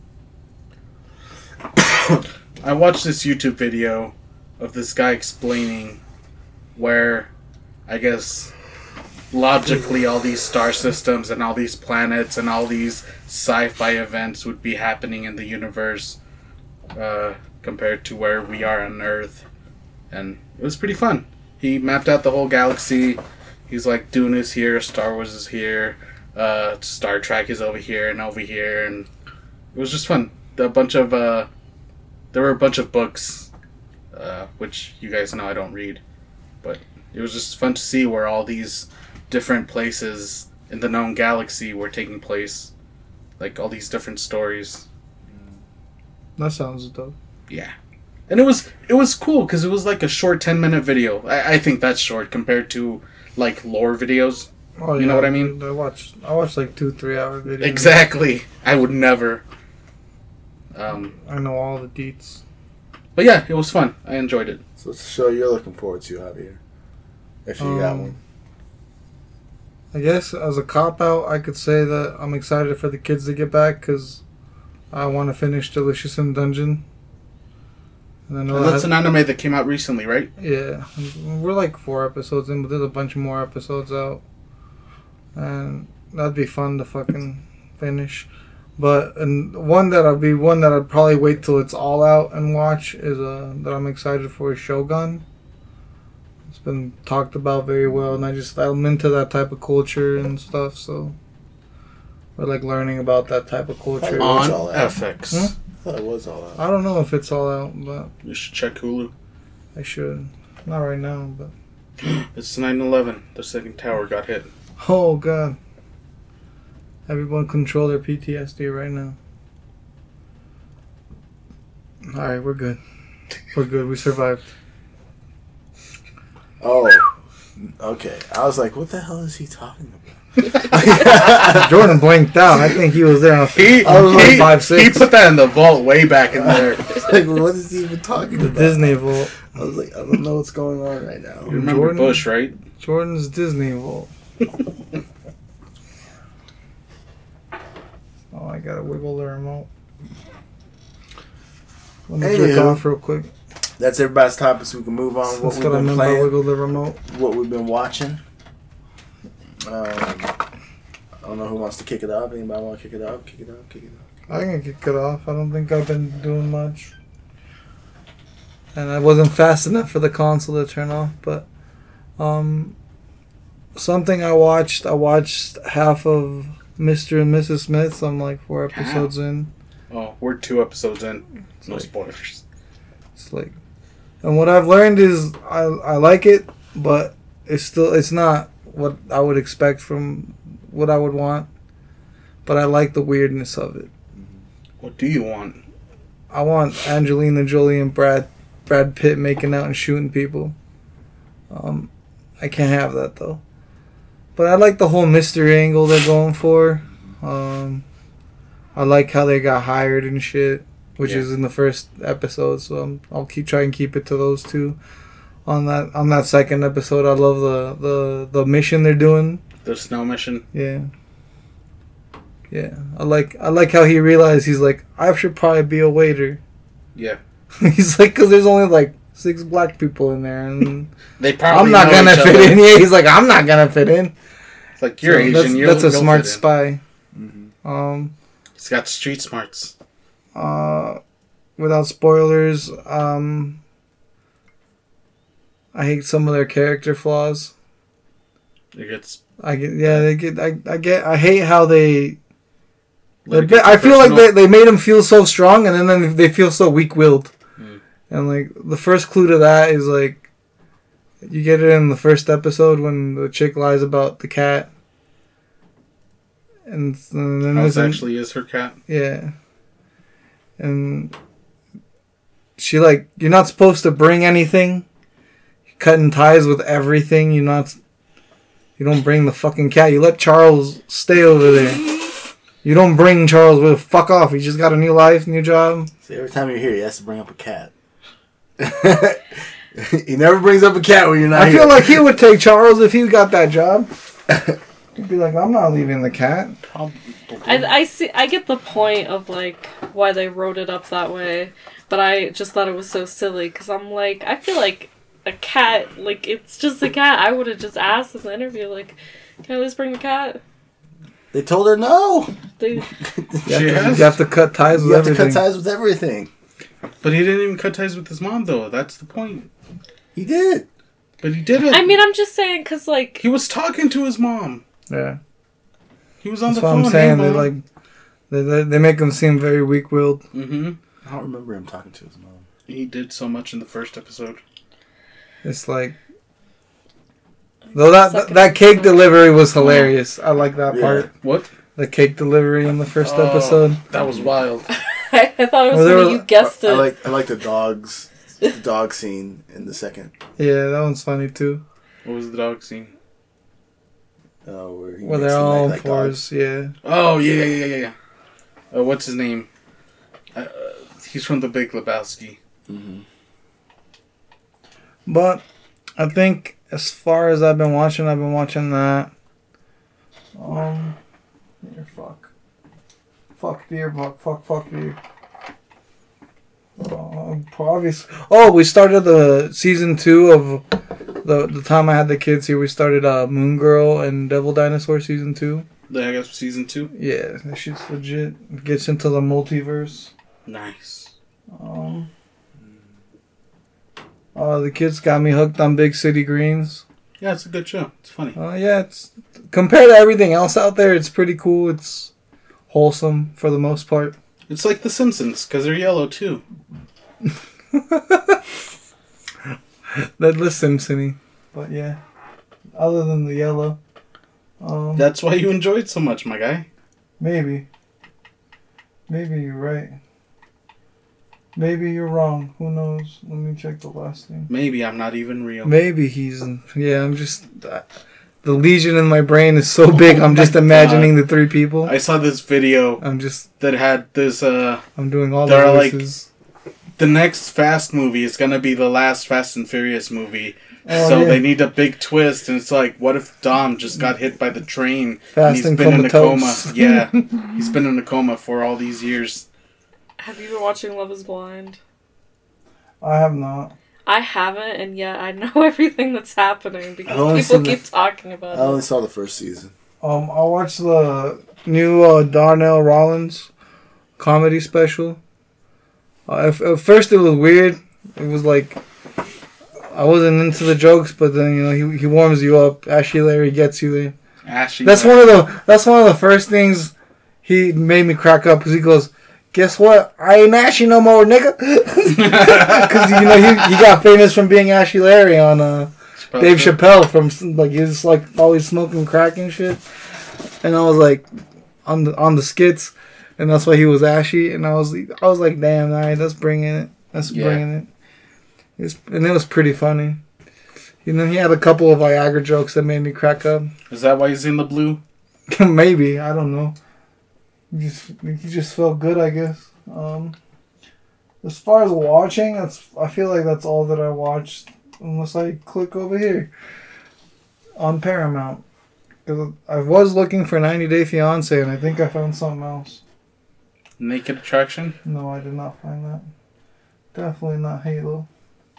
I watched this YouTube video of this guy explaining where, I guess, logically all these star systems and all these planets and all these sci-fi events would be happening in the universe uh, compared to where we are on Earth. And it was pretty fun. He mapped out the whole galaxy. He's like, Dune is here, Star Wars is here, uh, Star Trek is over here and over here, and it was just fun. A bunch of, uh, there were a bunch of books, uh, which you guys know I don't read, but it was just fun to see where all these different places in the known galaxy were taking place. Like, all these different stories. That sounds dope. Yeah. And it was it was cool because it was like a short ten minute video. I, I think that's short compared to like lore videos. Oh, You know what I mean? dude, I watch I watch like two, three hour videos. Exactly. I would never. Um, I know all the deets. but yeah, it was fun. I enjoyed it. So it's a show you're looking forward to, Javier, if you got Um, one. I guess as a cop out, I could say that I'm excited for the kids to get back because I want to finish Delicious in Dungeon. And I And know that's that, an anime that came out recently, right? yeah, we're like four episodes in, but there's a bunch more episodes out, and that'd be fun to fucking finish. But and one that I'd be one that I'd probably wait till it's all out and watch is uh that I'm excited for is Shogun. It's been talked about very well, and I just I'm into that type of culture and stuff. So we're like learning about that type of culture. Oh, it's On all out. F X. Huh? I thought it was all out. I don't know if it's all out, but You should check Hulu. I should. Not right now, but It's nine eleven. The second tower got hit. oh god. Everyone control their P T S D right now. Alright, we're good. We're good. We survived. Oh, okay. I was like, what the hell is he talking about? Jordan blinked out. I think he was there on He, I was like he, five, he six. put that in the vault way back in there. Like, what is he even talking The about? Disney Vault. I was like, I don't know what's going on right now. You remember Jordan? Bush, right? Jordan's Disney Vault. Oh, I gotta wiggle the remote. Let me jerk Anywho. off real quick. That's everybody's topic, so we can move on. What That's we've what I been meant by playing, wiggle the remote. what we've been watching. Um, I don't know who wants to kick it off. Anybody want to kick it off? Kick it off. Kick it off. I can kick it off. I don't think I've been doing much. And I wasn't fast enough for the console to turn off, but um something I watched, I watched half of Mister and Missus Smith. So I'm like four episodes in. Oh, we're two episodes in. It's No like, spoilers. it's like and what I've learned is I I like it, but it's still it's not what I would expect from what I would want. But I like the weirdness of it. What do you want? I want Angelina Jolie and Brad Brad Pitt making out and shooting people. Um, I can't have that though. But I like the whole mystery angle they're going for. Um, I like how they got hired and shit, which Yeah. is in the first episode. So I'm, I'll keep try and keep it to those two. On that on that second episode, I love the the, the mission they're doing. The snow mission? Yeah. Yeah, I like I like how he realized he's like I should probably be a waiter. Yeah. He's like, because there's only like six black people in there, and They probably I'm not know gonna each fit other. in. Yeah, he's like, I'm not gonna fit in. It's like, you're So Asian, That's, you'll, that's a you'll smart fit in. spy. Mm-hmm. Um, He's got street smarts. uh, without spoilers, um, I hate some of their character flaws. It gets... I get, yeah, they get, I, I get, I hate how they. let it they- get I feel like personal. they, they made them feel so strong, and then, then they feel so weak-willed. Mm. And like the first clue to that is like, you get it in the first episode when the chick lies about the cat, and, and then House there's an- actually is her cat. yeah, and she like you're not supposed to bring anything. You're cutting ties with everything. You're not. You don't bring the fucking cat. You let Charles stay over there. You don't bring Charles with fuck off. He just got a new life, new job. See, every time you're here, he has to bring up a cat. He never brings up a cat when you're not I here. feel like he would take Charles if he got that job. He'd be like, I'm not leaving the cat. Probably. I, I see. I get the point of like why they wrote it up that way, but I just thought it was so silly because I'm like, I feel like a cat, like it's just a cat. I would have just asked in the interview, like, can I at least bring the cat? They told her no. They, You have, She to, has- you have to cut ties You with have to everything. cut ties with everything. But he didn't even cut ties with his mom, though. That's the point. He did. But he did it. I mean, I'm just saying because like He was talking to his mom. Yeah, He was on that's the what phone. I'm saying. Hey, They Mom. like, they, they they make him seem very weak-willed. Mm-hmm. I don't remember him talking to his mom. He did so much in the first episode. It's like, though that that, that cake delivery was hilarious. I like that Yeah. part. What? The cake delivery in the first Oh, episode. That was wild. I, I thought it was Well, there funny. were- You guessed I it. like I like the dogs, the dog scene in the second. Yeah, that one's funny too. What was the dog scene? Uh, where he Where makes they're them all act on like fours. dogs. Yeah. Oh, yeah, yeah, yeah, yeah. Uh, what's his name? Uh, he's from The Big Lebowski. Mm-hmm. But I think as far as I've been watching, I've been watching that. Um, here, fuck, fuck deer, fuck, fuck, fuck deer. Oh, obvious. Oh, we started the season two of the the time I had the kids here. We started uh, Moon Girl and Devil Dinosaur season two. I guess season two. Yeah, that shit's legit. It gets into the multiverse. Nice. Um. Uh, the kids got me hooked on Big City Greens. Yeah, it's a good show. It's funny. Uh, yeah, it's compared to everything else out there, it's pretty cool. It's wholesome for the most part. It's like The Simpsons because they're yellow too. That list Simpson-y. But yeah, other than the yellow. Um, That's why you enjoyed so much, my guy. Maybe. Maybe you're right. Maybe you're wrong. Who knows? Let me check the last thing. Maybe I'm not even real. Maybe he's... Yeah, I'm just... Uh, the lesion in my brain is so big, I'm just imagining God. the three people. I saw this video I'm just... that had this, uh... I'm doing all the They're like- voices. The next Fast movie is gonna be the last Fast and Furious movie. Oh, so yeah. they need a big twist, and it's like, what if Dom just got hit by the train Fast and he's and been in a coma? comatose. Yeah, he's been in a coma for all these years. Have you been watching Love is Blind? I have not. I haven't, and yet I know everything that's happening I because only people seen keep the- talking about I only it. saw the first season. Um, I watched the new uh, Darnell Rollins comedy special. Uh, at, at first, it was weird. It was like I wasn't into the jokes, but then you know he he warms you up. Ashley Larry gets you there. Ashley, That's one of the that's one of the first things he made me crack up because he goes, "Guess what? I ain't Ashy no more, nigga." Because you know he he got famous from being Ashley Larry on uh, Dave Chappelle from like he was like always smoking crack and shit. And I was like on the on the skits, and that's why he was Ashy. And I was I was like, damn, all right, that's bringing it. That's Yeah. bringing it. It's, and it was pretty funny. And then he had a couple of Viagra jokes that made me crack up. Is that why he's in the blue? Maybe, I don't know. He just he just felt good, I guess. Um, as far as watching, that's I feel like that's all that I watched, unless I click over here on Paramount. Because I was looking for ninety Day Fiancé, and I think I found something else. Naked Attraction? No, I did not find that. Definitely not Halo.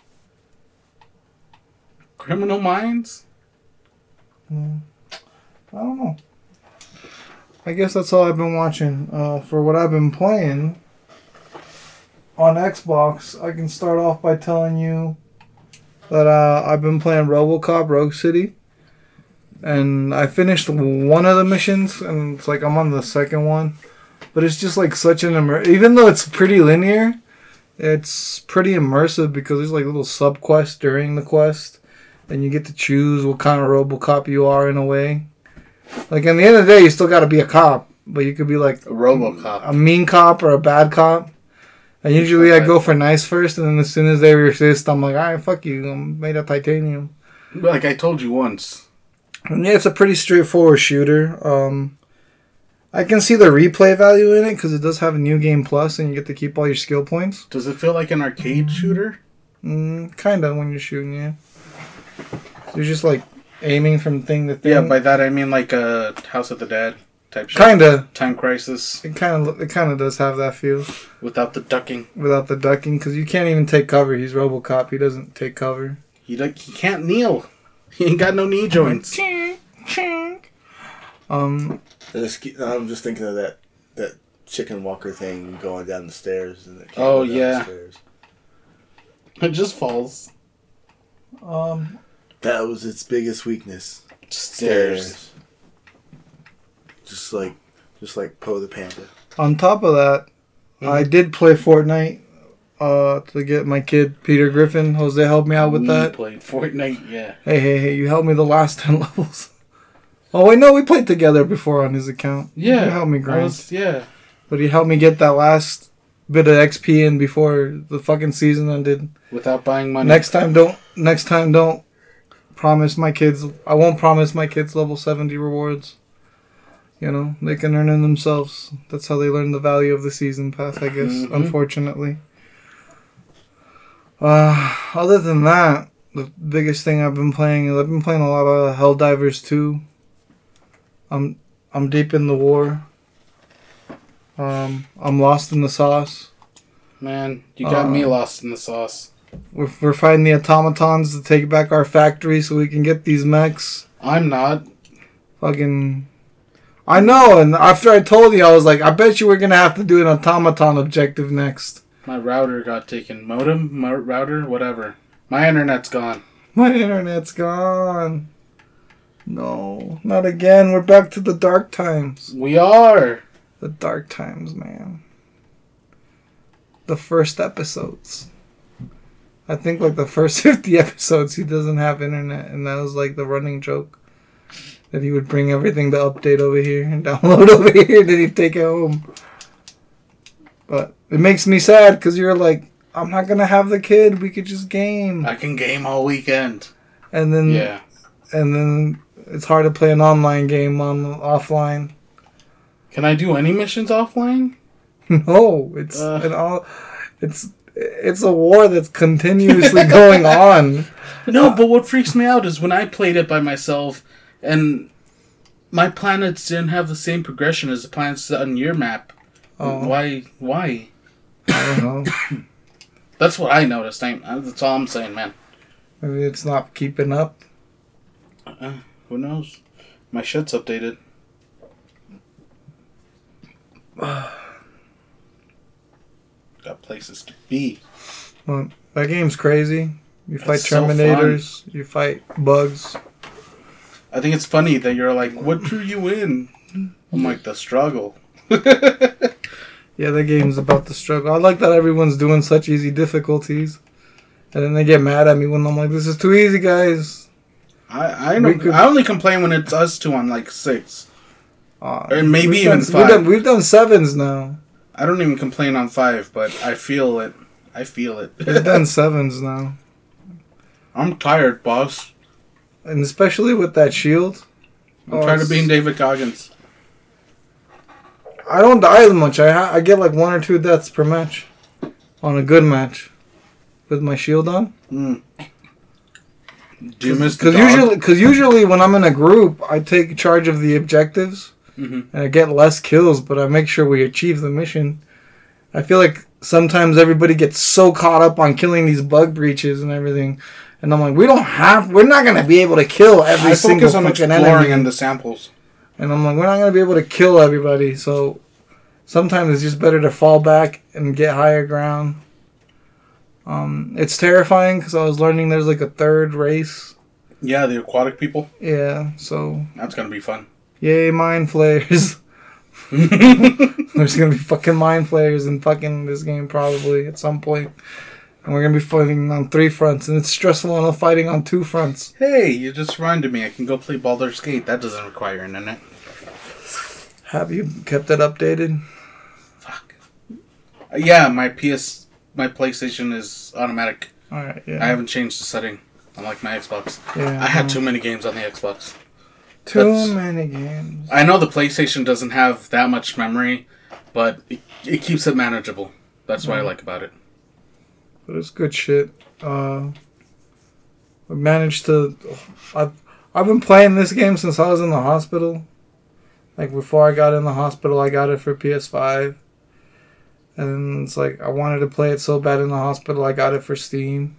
Criminal Minds? Hmm. I don't know. I guess that's all I've been watching. Uh, for what I've been playing on Xbox, I can start off by telling you that uh, I've been playing RoboCop Rogue City. And I finished one of the missions, and it's like I'm on the second one. But it's just like such an immer- even though it's pretty linear, it's pretty immersive because there's like little sub-quests during the quest. And you get to choose what kind of RoboCop you are in a way. Like, in the end of the day, you still got to be a cop. But you could be like A RoboCop. a mean cop or a bad cop. And usually I go for nice first. And then as soon as they resist, I'm like, alright, fuck you. I'm made of titanium. Like I told you once. And yeah, it's a pretty straightforward shooter. Um, I can see the replay value in it because it does have a New Game Plus. And you get to keep all your skill points. Does it feel like an arcade shooter? Mm, kind of when you're shooting, yeah. You're just like aiming from thing to thing. Yeah, by that I mean like a House of the Dead type shit. Kinda. Time Crisis It kind of it kind of does have that feel without the ducking. without the ducking because you can't even take cover. He's RoboCop. He doesn't take cover. He like he can't kneel. He ain't got no knee joints. Um. I just keep- I'm just thinking of that that chicken walker thing going down the stairs. And it can't Oh, go down yeah. the stairs. It just falls. Um. That was its biggest weakness. Stairs. Just like, just like Poe the Panda. On top of that, Mhm. I did play Fortnite. Uh, to get my kid Peter Griffin. Jose helped me out with we that. played Fortnite, yeah. Hey, hey, hey! You helped me the last ten levels. Oh wait, no, we played together before on his account. Yeah. You helped me I grind. was- yeah. But he helped me get that last bit of X P in before the fucking season ended. Without buying money. Next time, don't. Next time, don't promise my kids. I won't promise my kids level seventy rewards. You know, they can earn them themselves. That's how they learn the value of the season pass, I guess. Mhm. Unfortunately. Uh, other than that, the biggest thing I've been playing is I've been playing a lot of Helldivers two. I'm I'm deep in the war. Um, I'm lost in the sauce. Man, you got Uh, me lost in the sauce. We're, we're fighting the automatons to take back our factory so we can get these mechs. I'm not. Fucking... I know, and after I told you, I was like, I bet you we're going to have to do an automaton objective next. My router got taken. Modem? Mo- router? Whatever. My internet's gone. My internet's gone. No, not again. We're back to the dark times. We are. The dark times, man. The first episodes. I think like the first fifty episodes he doesn't have internet, and that was like the running joke. That he would bring everything to update over here and download over here, then he'd take it home. But it makes me sad because you're like, I'm not going to have the kid, we could just game. I can game all weekend. And then Yeah. and then it's hard to play an online game on offline. Can I do any missions offline? No, it's Uh. an all it's it's a war that's continuously going on. No, but what freaks me out is when I played it by myself and my planets didn't have the same progression as the planets on your map. Oh. Why? Why? I don't know. That's what I noticed. I, that's all I'm saying, man. Maybe it's not keeping up. Uh, who knows? My shit's updated. Got places to be. Well, that game's crazy. You fight It's so Terminators, you fight bugs. I think it's funny that you're like, what drew you in? I'm like, the struggle. Yeah, that game's about the struggle. I like that everyone's doing such easy difficulties. And then they get mad at me when I'm like, this is too easy, guys. I I, know, We could- I only complain when it's us two on like six. Uh, Or maybe we've even done, five. We've done, we've done sevens now. I don't even complain on five, but I feel it. I feel it. We've done sevens now. I'm tired, boss. And especially with that shield. I'm Oh, tired of it's- being David Goggins. I don't die as much. I ha- I get like one or two deaths per match. On a good match. With my shield on. Mm. Do you miss the Because dog? usually, cause usually when I'm in a group, I take charge of the objectives. Mhm. And I get less kills, but I make sure we achieve the mission. I feel like sometimes everybody gets so caught up on killing these bug breaches and everything. And I'm like, we don't have... We're not going to be able to kill every I single focus on fucking exploring enemy. in the samples. And I'm like, we're not going to be able to kill everybody. So sometimes it's just better to fall back and get higher ground. Um, it's terrifying because I was learning there's like a third race. Yeah, the aquatic people. Yeah, so That's gonna be fun. yay, mind flayers. There's going to be fucking mind flayers in fucking this game probably at some point. And we're going to be fighting on three fronts. And it's stressful enough fighting on two fronts. Hey, you just reminded me. I can go play Baldur's Gate. That doesn't require internet. Have you kept it updated? Fuck. Uh, yeah, my P S, my PlayStation is automatic. Alright, yeah. I haven't changed the setting. Unlike my Xbox. yeah I had um, too many games on the Xbox. Too that's- many games. I know the PlayStation doesn't have that much memory, but it, it keeps it manageable. That's what I like about it. But it's good shit. Uh, I managed to... I've, I've been playing this game since I was in the hospital. Like, before I got in the hospital, I got it for P S five. And it's like, I wanted to play it so bad in the hospital, I got it for Steam.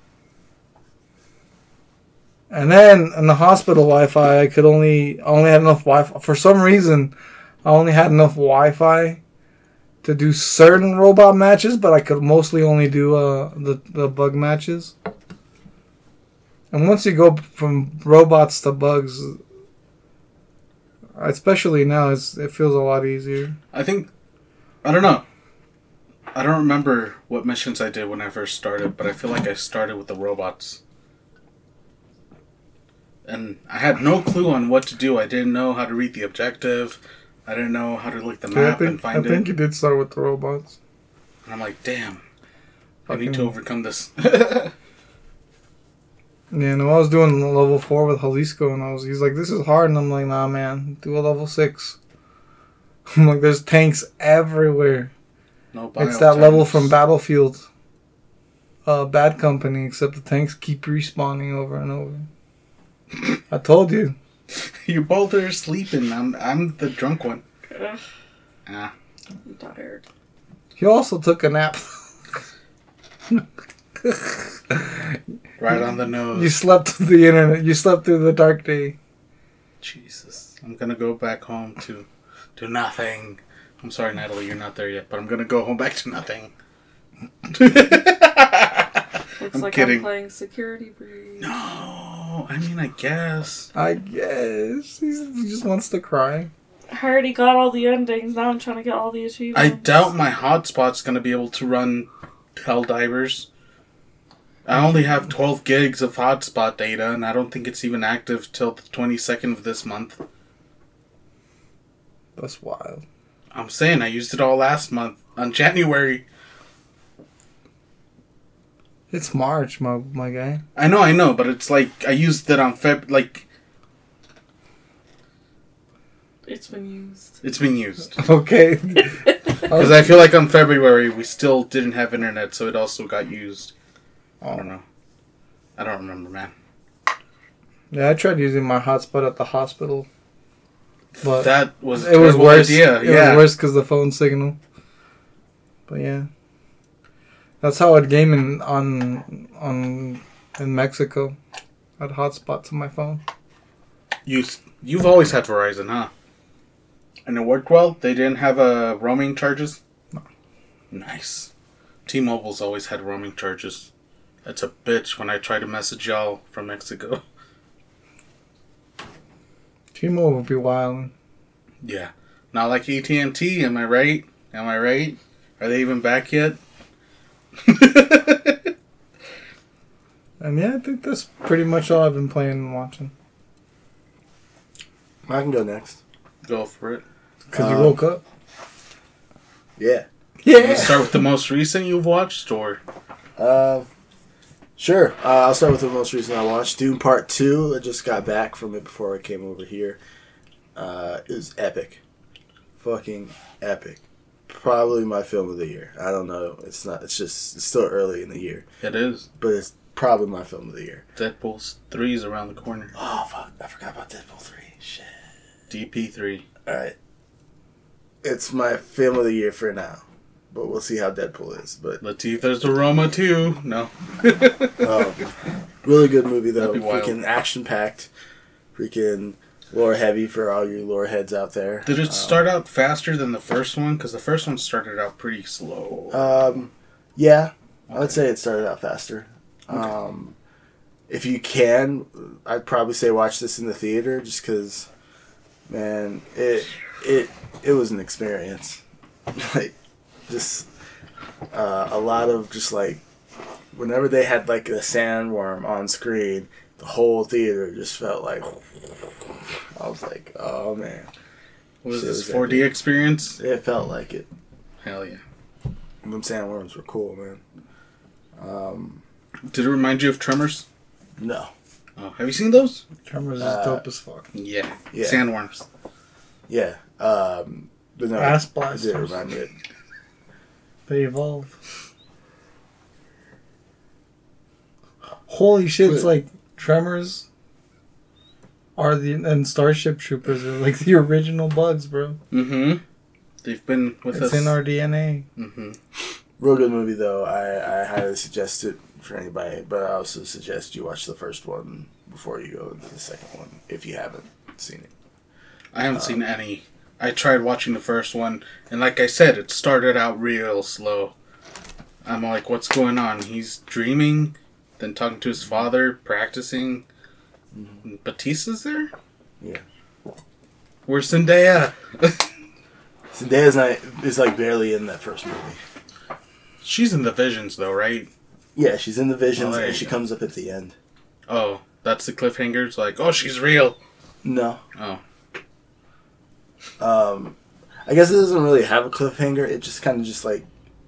And then, in the hospital Wi-Fi, I could only... I only had enough Wi-Fi. For some reason, I only had enough Wi-Fi to do certain robot matches, but I could mostly only do uh, the, the bug matches. And once you go from robots to bugs, especially now, it's, it feels a lot easier. I think... I don't know. I don't remember what missions I did when I first started, but I feel like I started with the robots. And I had no clue on what to do. I didn't know how to read the objective. I didn't know how to look at the Yeah, I map think, and find I think it. you did start with the robots. And I'm like, damn. I Fucking- need to overcome this. Yeah, no, I was doing level four with Jalisco, and I was he's like, this is hard, and I'm like, nah, man, do a level six. I'm like, there's tanks everywhere. No It's that level biotanks. from Battlefield. Uh, Bad Company, except the tanks keep respawning over and over. I told you. You both are sleeping. I'm I'm the drunk one. Ugh, Ah. I'm tired. He also took a nap. Right on the You nose. slept through the internet. You slept through the dark day. Jesus. I'm gonna go back home to to nothing. I'm sorry, Natalie, you're not there yet, but I'm gonna go home back to nothing. Looks I'm like kidding. I'm playing Security Breach. No, I mean, I guess. I guess He's, he just wants to cry. I already got all the endings. Now I'm trying to get all the achievements. I doubt my hotspot's gonna be able to run Helldivers. I only have twelve gigs of hotspot data, and I don't think it's even active till the twenty-second of this month. That's wild. I'm saying I used it all last month, on January. It's March, my my guy. I know, I know, but it's like, I used it on Feb, like, It's been used. it's been used. Okay. Because I feel like on February, we still didn't have internet, so it also got used. I don't know. I don't remember, man. Yeah, I tried using my hotspot at the hospital, but That was a it was terrible worse. idea. It yeah. was worse because the phone signal. But yeah, that's how I'd game in on on in Mexico. I had hotspots on my phone. You, you've always had Verizon, huh? And it worked well? They didn't have uh, roaming charges? No. Nice. T-Mobile's always had roaming charges. That's a bitch when I try to message y'all from Mexico. T-Mobile would be wild. Yeah. Not like A T and T, am I right? Am I right? Are they even back yet? And yeah, I think that's pretty much all I've been playing and watching. I can go next. Go for it. Because Um, you woke up. Yeah. Can you Yeah. start with the most recent you've watched, or... Uh, sure. Uh, I'll start with the most recent I watched. Doom Part two. I just got back from it before I came over here. Uh, it was epic. Fucking epic. Probably my film of the year. I don't know. It's not. It's just. It's still early in the year, It is. but it's probably my film of the year. Deadpool three is around the corner. Oh fuck! I forgot about Deadpool three. Shit. D P three. All right. It's my film of the year for now, but we'll see how Deadpool is. But Latifah's Aroma two. No. um, really good movie though. That'd be wild. Freaking action packed. Freaking lore heavy for all your lore heads out there. Did it Um, start out faster than the first one? Because the first one started out pretty slow. Um, yeah, I would Okay. say it started out faster. Um, if you can, I'd probably say watch this in the theater, just because, man, it it it was an experience. Like, just uh, a lot of just like, whenever they had like a sandworm on screen, the whole theater just felt like. I was like, oh man, Was shit this was four D epic. experience? It felt like it. Hell yeah. Them sandworms were cool, man. Um, Did it remind you of Tremors? no. Oh, have you seen those? Tremors is Uh, dope as fuck. Yeah. Yeah. Sandworms. Yeah. Um, but no, Ass it did blasters. remind me of- They evolve. Holy shit! It's like Tremors are the and Starship Troopers are like the original bugs, bro. Mm-hmm. They've been with It's us. in our D N A. Mm-hmm. Real good movie, though. I, I highly suggest it for anybody, but I also suggest you watch the first one before you go into the second one, if you haven't seen it. I haven't seen any. I tried watching the first one, and like I said, it started out real slow. I'm like, what's going on? He's dreaming, then talking to his father, practicing. Mm-hmm. Batista's there? Yeah. Where's Zendaya? Zendaya's not, is like barely in that first movie. She's in the Visions, though, right? Yeah, she's in the Visions, Oh, there and you she go. comes up at the end. Oh, that's the cliffhanger. It's like, oh, she's real. No. Oh, Um, I guess it doesn't really have a cliffhanger. It just kind of just like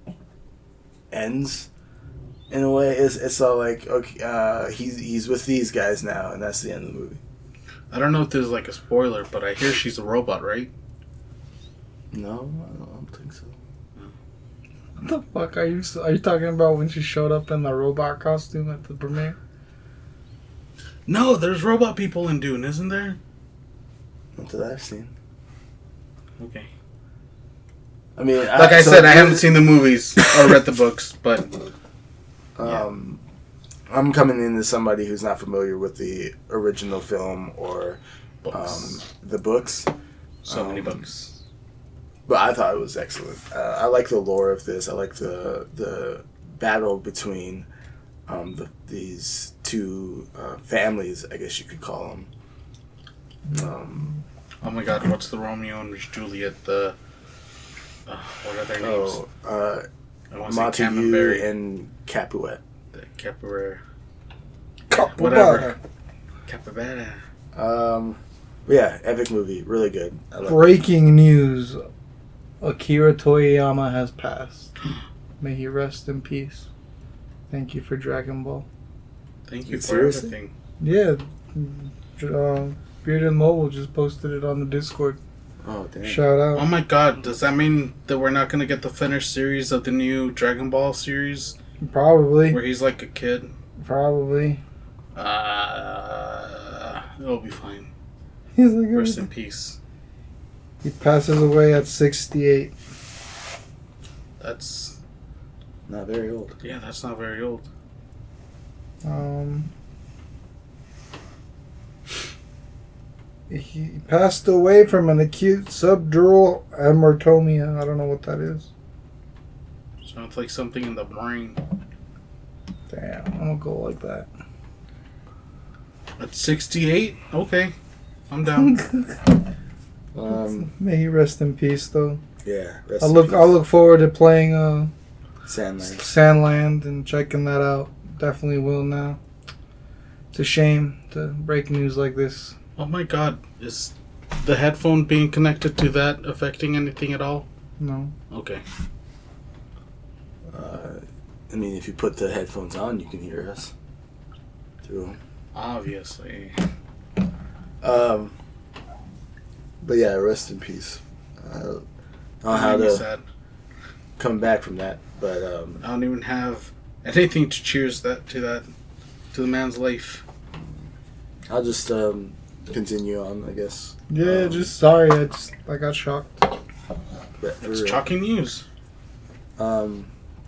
ends in a way. It's it's all like okay, uh, he's he's with these guys now, and that's the end of the movie. I don't know if this is like a spoiler, but I hear she's a robot, right? No, I don't think so. What the fuck are you? Are you talking about when she showed up in the robot costume at the premiere? No, there's robot people in Dune, isn't there? Not that I've seen. Okay. I mean, Like I, so said, I it- haven't seen the movies or read the books, but Um, I'm coming in as somebody who's not familiar with the original film or Books. um, the books. so many um, books. But I thought it was excellent. Uh, I like the lore of this. I like the the battle between um, the, these two uh, families, I guess you could call them. Um, Oh my God! What's the Romeo and Juliet? The uh, what are their names? oh, uh, I want to say Montague Camembert. and Capuet. The Capoeira. Capybara. Whatever. Capybara. Um, but yeah, epic movie, really good. I love it. Breaking news: Akira Toriyama has passed. May he rest in peace. Thank you for Dragon Ball. Thank you for Seriously? everything. Yeah, uh, Bearded Mobile just posted it on the Discord. Oh damn! Shout Oh out. my God! Does that mean that we're not gonna get the finished series of the new Dragon Ball series Probably, where he's like a kid? probably. Uh, it'll be fine. He's like, Rest in peace. he passes away at sixty-eight. That's Not very old. yeah. That's not very old. Um, he passed away from an acute subdural hamartomia. I don't know what that is. Sounds like something in the brain. Damn, I don't go like that. At sixty-eight, okay, I'm down. Um, May he rest in peace, though. yeah. rest I in look, peace. I look forward to playing uh, Sandland. Sandland and checking that out. Definitely will now. It's a shame to break news like this. Oh my God! Is the headphone being connected to that affecting anything at all? No. Okay. Uh, I mean, if you put the headphones on, you can hear us through them. Obviously. Um, but yeah, rest in peace. Uh, I don't know how Made me to sad. come back from that, but um, I don't even have anything to cheers that to that to the man's life. I'll just um, continue on, I guess. Yeah, Um, just sorry. I just I got shocked. but for It's real. shocking news. Um,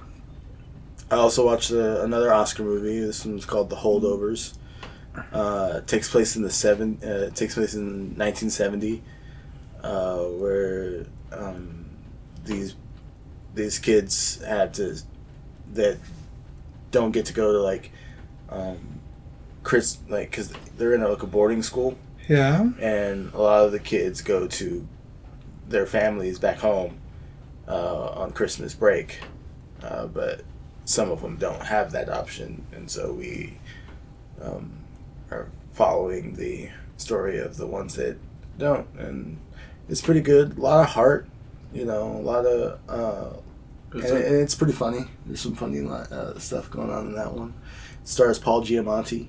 I also watched uh, another Oscar movie. This one's called The Holdovers. Uh, it takes place in the seven. Uh, it takes place in nineteen seventy, uh, where um, these these kids had to that don't get to go to like um, Chris like because they're in a, like a boarding school, Yeah. and a lot of the kids go to their families back home uh, on Christmas break, uh, but some of them don't have that option, and so we um, are following the story of the ones that don't, and it's pretty good. A lot of heart, you know, a lot of, uh, and, Is it- and it's pretty funny. There's some funny uh, stuff going on in that one. It stars Paul Giamatti.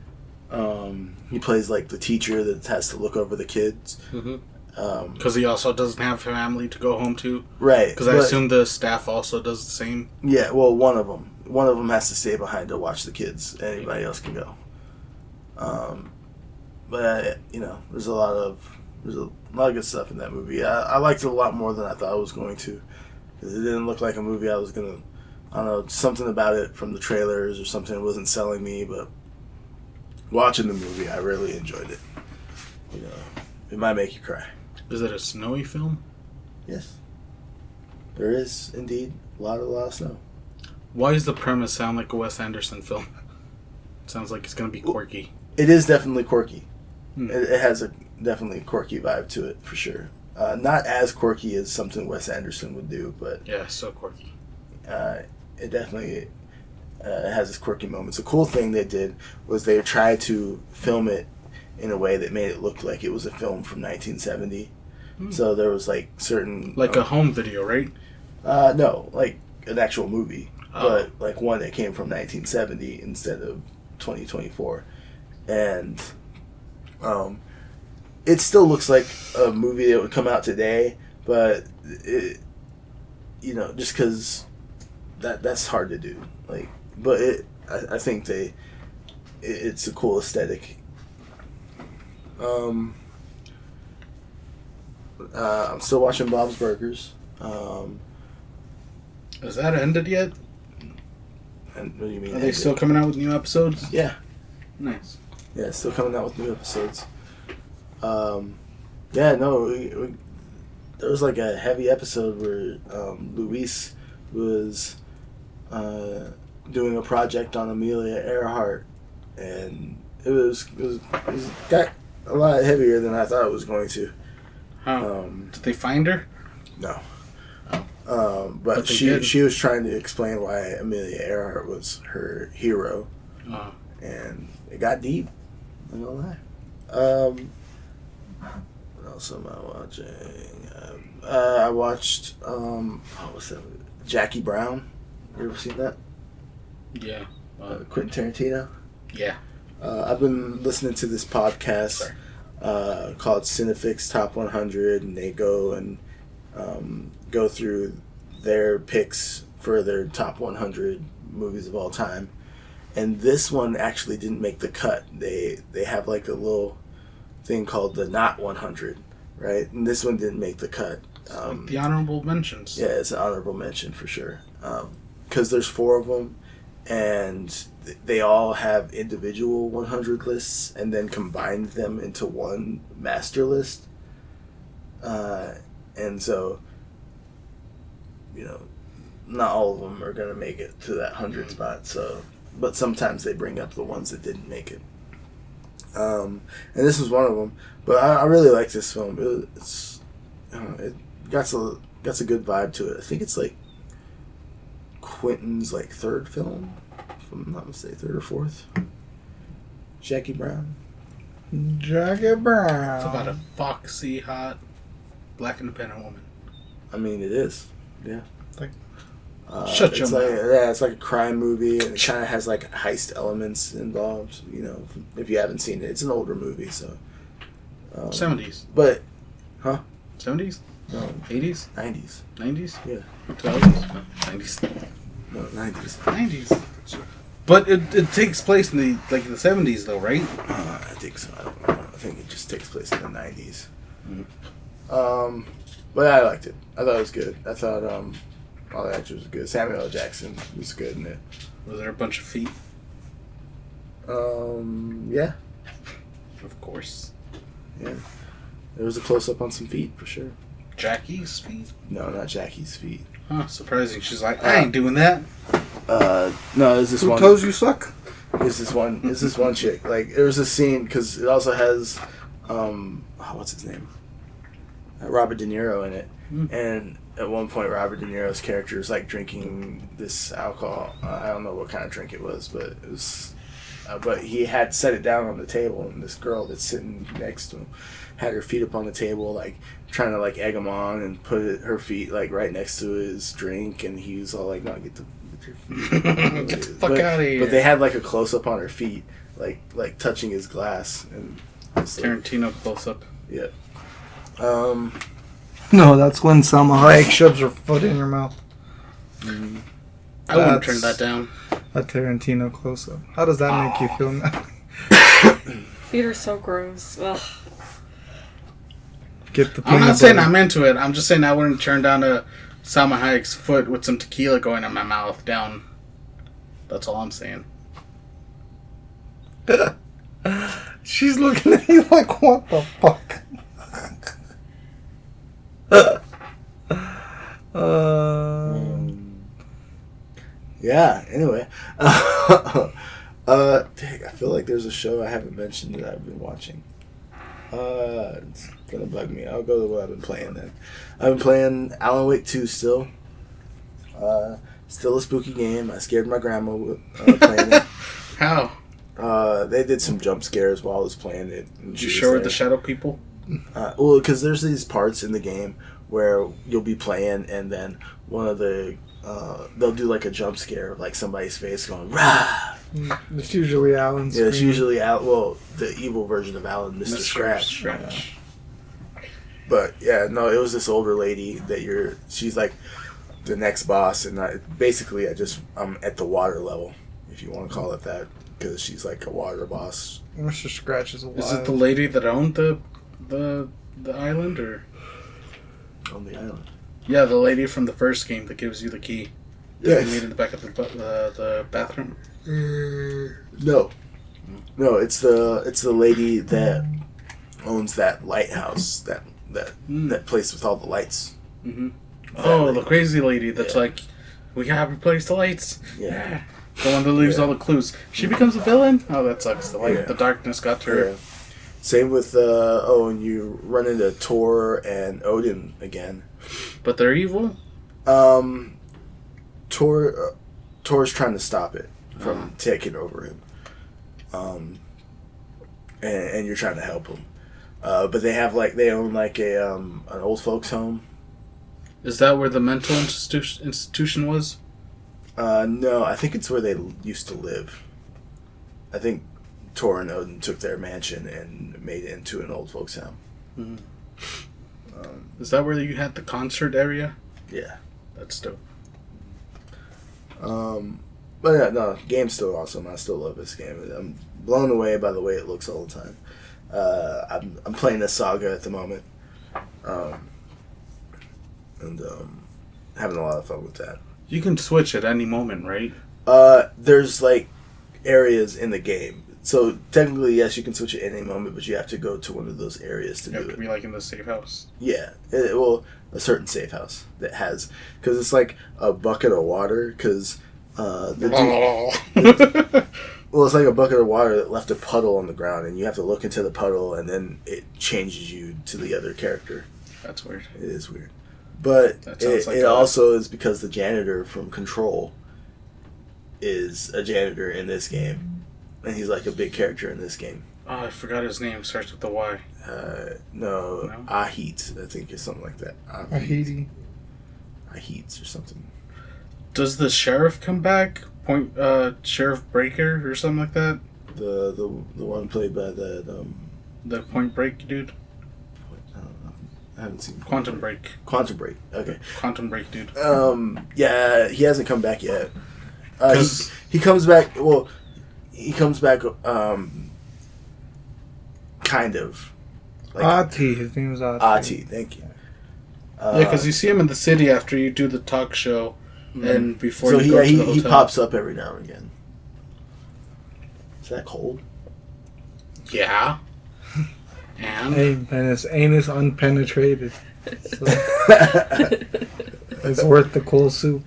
Um, he plays like the teacher that has to look over the kids. Mhm. Um, Because he also doesn't have family to go home to. right. Because I but- assume the staff also does the same. Yeah, well, one of them. One of them has to stay behind to watch the kids. Anybody else can go. Um, but uh, you know, there's a lot of there's a lot of good stuff in that movie. I, I liked it a lot more than I thought I was going to. 'Cause it didn't look like a movie I was gonna. I don't know, something about it from the trailers or something wasn't selling me. But watching the movie, I really enjoyed it. You know, it might make you cry. Is it a snowy film? Yes, there is indeed a lot of a lot of snow. Why does the premise sound like a Wes Anderson film? It sounds like it's going to be quirky. It is definitely quirky. Hmm. It, it has a definitely quirky vibe to it for sure. Uh, not as quirky as something Wes Anderson would do, but Yeah, so quirky. uh, it definitely uh, has its quirky moments. The cool thing they did was they tried to film it in a way that made it look like it was a film from nineteen seventy. Hmm. So there was like certain Like a uh, home video, right? uh, no, like an actual movie, Oh. but like one that came from nineteen seventy instead of twenty twenty-four, and um, it still looks like a movie that would come out today, but it, you know, just because that that's hard to do. Like, but it, I, I think they, it, it's a cool aesthetic. Um, uh, I'm still watching Bob's Burgers. Um, Has that ended yet? And what do you mean? Are they ended? still coming out with new episodes? Yeah, Nice. yeah, still coming out with new episodes. Um, yeah, no, we, we, there was like a heavy episode where um, Luis was uh, doing a project on Amelia Earhart, and it was it was, it was got a lot heavier than I thought it was going to. How? Um, Did they find her? no. Oh. Um, but But they she did. she was trying to explain why Amelia Earhart was her hero, Oh. and it got deep. I'm not gonna lie. Um, what else am I watching? Um, uh, I watched um, what was that? Jackie Brown. You ever seen that? Yeah. Uh, Uh, Quentin Tarantino. yeah. Uh, I've been listening to this podcast uh, called Cinefix Top one hundred, and they go and um, go through their picks for their top one hundred movies of all time. And this one actually didn't make the cut. They they have like a little thing called the Not one hundred, right? And this one didn't make the cut. Um, The honorable mentions. yeah, it's an honorable mention for sure. Because there's four of them, and th- they all have individual one hundred lists, and then combined them into one master list. Uh, and so, you know, not all of them are gonna make it to that hundred spot. So, but sometimes they bring up the ones that didn't make it. Um, and this was one of them. But I, I really like this film. It, it's uh, it got a got a good vibe to it. I think it's like Quentin's like third film, if I'm not mistaken, third or fourth. Jackie Brown. Jackie Brown. It's about a foxy, hot, black independent woman. I mean, it is. Yeah. Like- Uh, Shut your it's like, mouth. Yeah, it's like a crime movie, and it kind of has like heist elements involved. You know, if you haven't seen it, it's an older movie, so. Um, seventies. But seventies? no, eighties? nineties. nineties? Yeah. two thousands? nineties. No, nineties. nineties. But it, it takes place in the like the seventies though, right? Uh, I think so. I don't know. I think it just takes place in the nineties. Mhm. Um, but I liked it. I thought it was good. I thought um, all the actors were good. Samuel L. Jackson was good in it. Was there a bunch of feet? Um, yeah, Of course. yeah. There was a close up on some feet for sure. Jackie's feet? No, not Jackie's feet. Huh, surprising. She's like, I ain't doing that. Uh, no, there's this Who one. toes you suck? Is this one? Is this one chick? Like, there was a scene because it also has, um, oh, what's his name? Uh, Robert De Niro in it, Mm. and at one point, Robert De Niro's character is like drinking this alcohol. Uh, I don't know what kind of drink it was, but it was. Uh, but he had set it down on the table, and this girl that's sitting next to him had her feet up on the table, like trying to like egg him on, and put it, her feet like right next to his drink, and he was all like, "No, get the." Get your feet. Get the fuck but, outta here. But they had like a close up on her feet, like like touching his glass, and it's like, Tarantino close up. yeah. Um, No, that's when Salma Hayek shoves her foot in your mouth. I wouldn't That's- turn that down. A Tarantino close up. How does that make you feel now? Feet are so gross. Ugh. Get the I'm peanut not saying butter. I'm into it. I'm just saying I wouldn't turn down a Salma Hayek's foot with some tequila going in my mouth down. That's all I'm saying. She's looking at you like, what the fuck? uh, um, yeah. Anyway, uh, dang, I feel like there's a show I haven't mentioned that I've been watching. Uh, it's gonna bug me. I'll go to what I've been playing then. I've been playing Alan Wake two still. Uh, still a spooky game. I scared my grandma with, uh, playing it. How? Uh, they did some jump scares while I was playing it. and Did she you was show her there. the shadow people? Uh, well, because there's these parts in the game where you'll be playing, and then one of the uh, they'll do like a jump scare of like somebody's face going rah. it's usually Alan's. Yeah, it's scream. usually Al. Well, the evil version of Alan, Mister Scratch. Scratch. But yeah, no, it was this older lady that you're. She's like the next boss, and I, basically, I just I'm at the water level, if you want to call it that, because she's like a water boss Mister Scratch is a Is it wild. the lady that owned the the the island, or on the island. yeah, the lady from the first game that gives you the key? They Yes. meet in the back of the bu- uh, the bathroom. No, no. It's the it's the lady that owns that lighthouse, that that Mm. that place with all the lights. Mm-hmm. That Oh, lady. the crazy lady that's Yeah. like, we gotta replace the lights. Yeah. The one that leaves Yeah. all the clues. She becomes a villain? Oh, that sucks. The light, Yeah. the darkness got to her. Yeah. Same with uh oh, and you run into Tor and Odin again. But they're evil? Um, Tor uh, Tor's trying to stop it from Uh-huh. taking over him. Um, and, and you're trying to help him. Uh, but they have like they own like a um an old folks home. Is that where the mental institution institution was? Uh, no, I think it's where they l- used to live. I think Tor and Odin took their mansion and made it into an old folks home. Mhm. Um, Is that where you had the concert area? yeah. That's dope. Um, but yeah, no, game's still awesome. I still love this game. I'm blown away by the way it looks all the time. Uh, I'm I'm playing the Saga at the moment, um, and um, having a lot of fun with that. You can switch at any moment, right? Uh, there's like areas in the game, so technically yes, you can switch at any moment, but you have to go to one of those areas to You have do to it. be like in the safe house. Yeah, it, well, a certain safe house that has because it's like a bucket of water because uh, the dude, well, it's like a bucket of water that left a puddle on the ground, and you have to look into the puddle, and then it changes you to the other character. That's weird. It is weird, but That sounds it, like it a- also is because the janitor from Control is a janitor in this game, and he's like a big character in this game. Oh, I forgot his name. Starts with the Y. Uh, no, No? Ahit, I think, is something like that. Ahidi. Ahit or something. Does the sheriff come back? Point, uh, Sheriff Breaker or something like that? The the the one played by the um, The Point Break dude? I don't know. I haven't seen Quantum Break. Quantum Break. Okay. Quantum Break dude. Um. Yeah, he hasn't come back yet. Uh, he, 'Cause- he comes back. Well, he comes back. Um. Kind of. Like Ati. His name was Ati. Ati. Thank you. Uh, Yeah, because you see him in the city after you do the talk show, and before so you he go to he, the he hotel. pops up every now and again. Is that cold? Yeah. And Hey, and his anus unpenetrated. So it's worth the cool soup.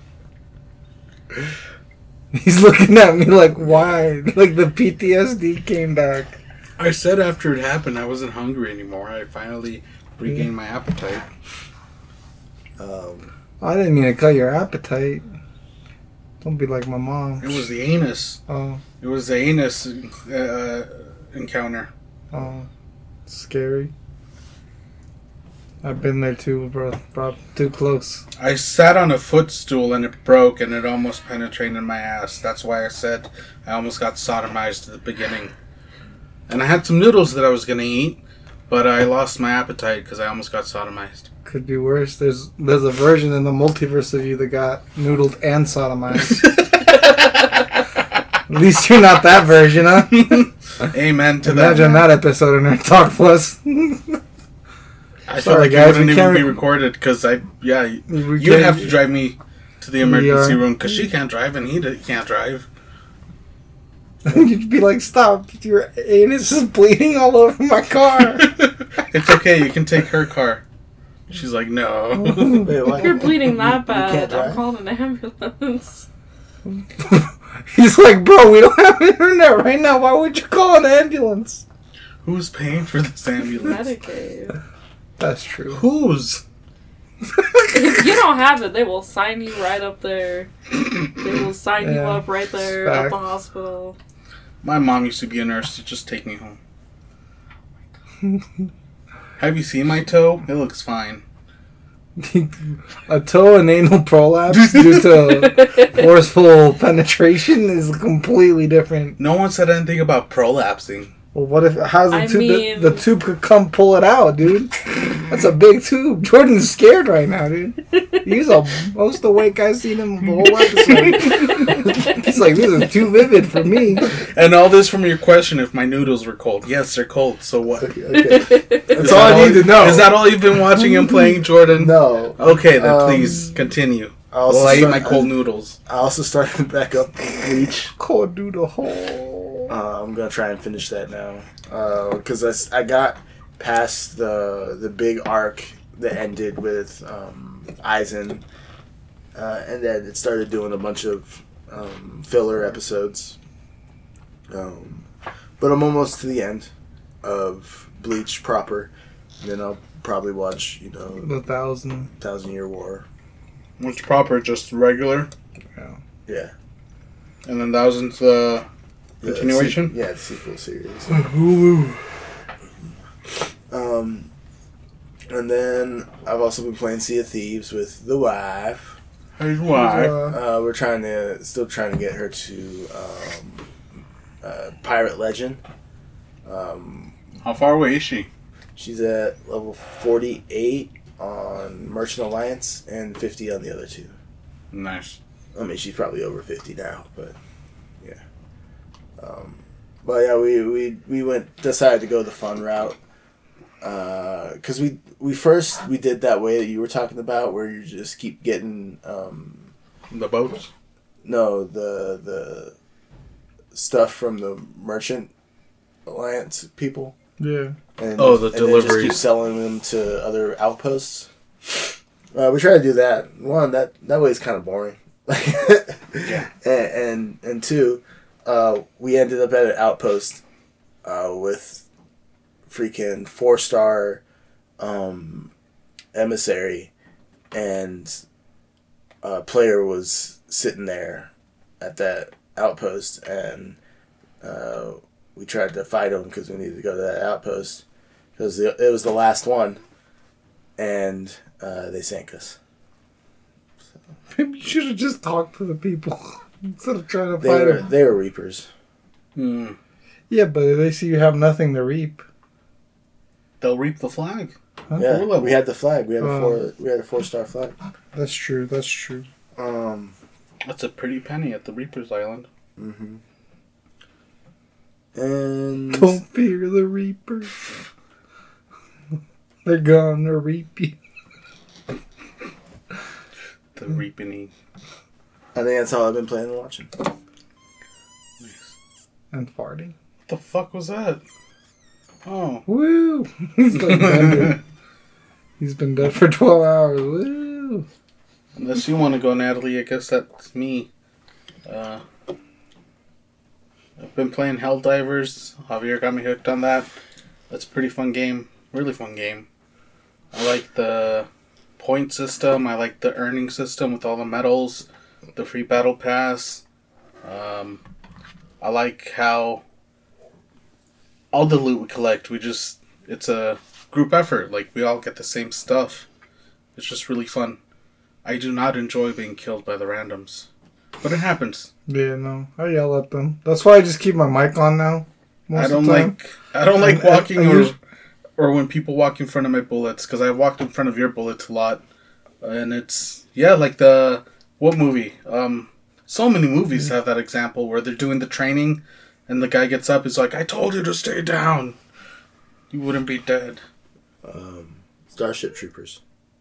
He's looking at me like, why? Like the P T S D came back. I said after it happened, I wasn't hungry anymore. I finally regained my appetite. Um. I didn't mean to cut your appetite. Don't be like my mom. It was the anus. Oh, It was the anus uh, encounter. oh, scary. I've been there too, bro. Bro, too close. I sat on a footstool and it broke and it almost penetrated my ass. That's why I said I almost got sodomized at the beginning. And I had some noodles that I was going to eat, but I lost my appetite because I almost got sodomized. Could be worse. There's there's a version in the multiverse of you that got noodled and sodomized. At least you're not that version, huh? Amen to Imagine that. that episode in our Talk Plus. I felt Sorry, like guys, it wouldn't we even can't be rec- recorded because I, yeah, We you'd can't- have to drive me to the emergency are. room because she can't drive and he d- can't drive. You'd be like, stop. Your anus is bleeding all over my car. It's okay, you can take her car. She's like, no. Wait, what? If you're bleeding that You can't bad, I'm drive? calling an ambulance. He's like, bro, we don't have internet right now. Why would you call an ambulance? Who's paying for this ambulance? Medicaid. That's true. Whose? If you don't have it, they will sign you right up there. They will sign you Yeah, up right there fact. at the hospital. My mom used to be a nurse to just take me home. Have you seen my toe? It looks fine. A toe and anal prolapse due to forceful penetration is completely different. No one said anything about prolapsing. Well, what if how's the I tube? mean- the, the tube could come pull it out, dude. That's a big tube. Jordan's scared right now, dude. He's a most awake I've seen him the whole episode. He's like, this is too vivid for me. And all this from your question if my noodles were cold. Yes, they're cold. So what? Okay, okay. Is That's that all I need to know. Is that all you've been watching him playing, Jordan? No. Okay, then Um, please continue. I also Well, I ate start- my cold noodles. I also started back up Bleach. Cold doodle hole. Uh, I'm gonna try and finish that now because I, I got past the the big arc that ended with um, Aizen, uh, and then it started doing a bunch of um, filler episodes. Um, but I'm almost to the end of Bleach proper, and then I'll probably watch you know The thousand. Thousand Year War. What's proper? Just regular? Yeah. Yeah. And then that was into the The continuation? se- yeah, the sequel series. Hulu. Um, and then I've also been playing Sea of Thieves with the wife. Here's why. Uh, we're trying to, still trying to get her to um, uh, Pirate Legend. Um, How far away is she? she's at level forty-eight on Merchant Alliance and fifty on the other two. Nice. I mean, she's probably over fifty now, but yeah. Um, but yeah, we, we, we went decided to go the fun route. Because we we first we did that way that you were talking about, where you just keep getting um, The boats? no the the stuff from the Merchant Alliance people. Yeah. And, Oh, the and then just deliveries. keep selling them to other outposts. Uh, we try to do that. One, that that way is kind of boring. Yeah. And, and and two, uh, we ended up at an outpost uh, with freaking four star um, emissary, and a player was sitting there at that outpost, and uh, we tried to fight him because we needed to go to that outpost because it was the last one, and uh, they sank us. Maybe you should have just talked to the people instead of trying to They fight were them. they were reapers. Hmm. Yeah, but if they see you have nothing to reap. They'll reap the flag. Huh? Yeah, Four level. we had the flag. We had a Oh. four. We had a four star flag. That's true. That's true. Um. That's a pretty penny at the Reaper's Island. Mm-hmm. And Don't fear the reapers. They're gonna reap you. The reaping. I think that's all I've been playing and watching. And farting. What the fuck was that? Oh. Woo! He's been dead. He's been dead for twelve hours. Woo! Unless you want to go, Natalie, I guess that's me. Uh, I've been playing Helldivers. Javier got me hooked on that. That's a pretty fun game. Really fun game. I like the point system. I like the earning system with all the medals. The free battle pass. Um, I like how all the loot we collect, we just... It's a group effort. Like, we all get the same stuff. It's just really fun. I do not enjoy being killed by the randoms. But it happens. Yeah, no. I yell at them. That's why I just keep my mic on now. Most I don't of the time. like I don't like I- I- walking I or us- or when people walk in front of my bullets, because I walked in front of your bullets a lot. And it's yeah, like the what movie? Um so many movies have that example where they're doing the training and the guy gets up, he's like, I told you to stay down. You wouldn't be dead. Um, Starship Troopers.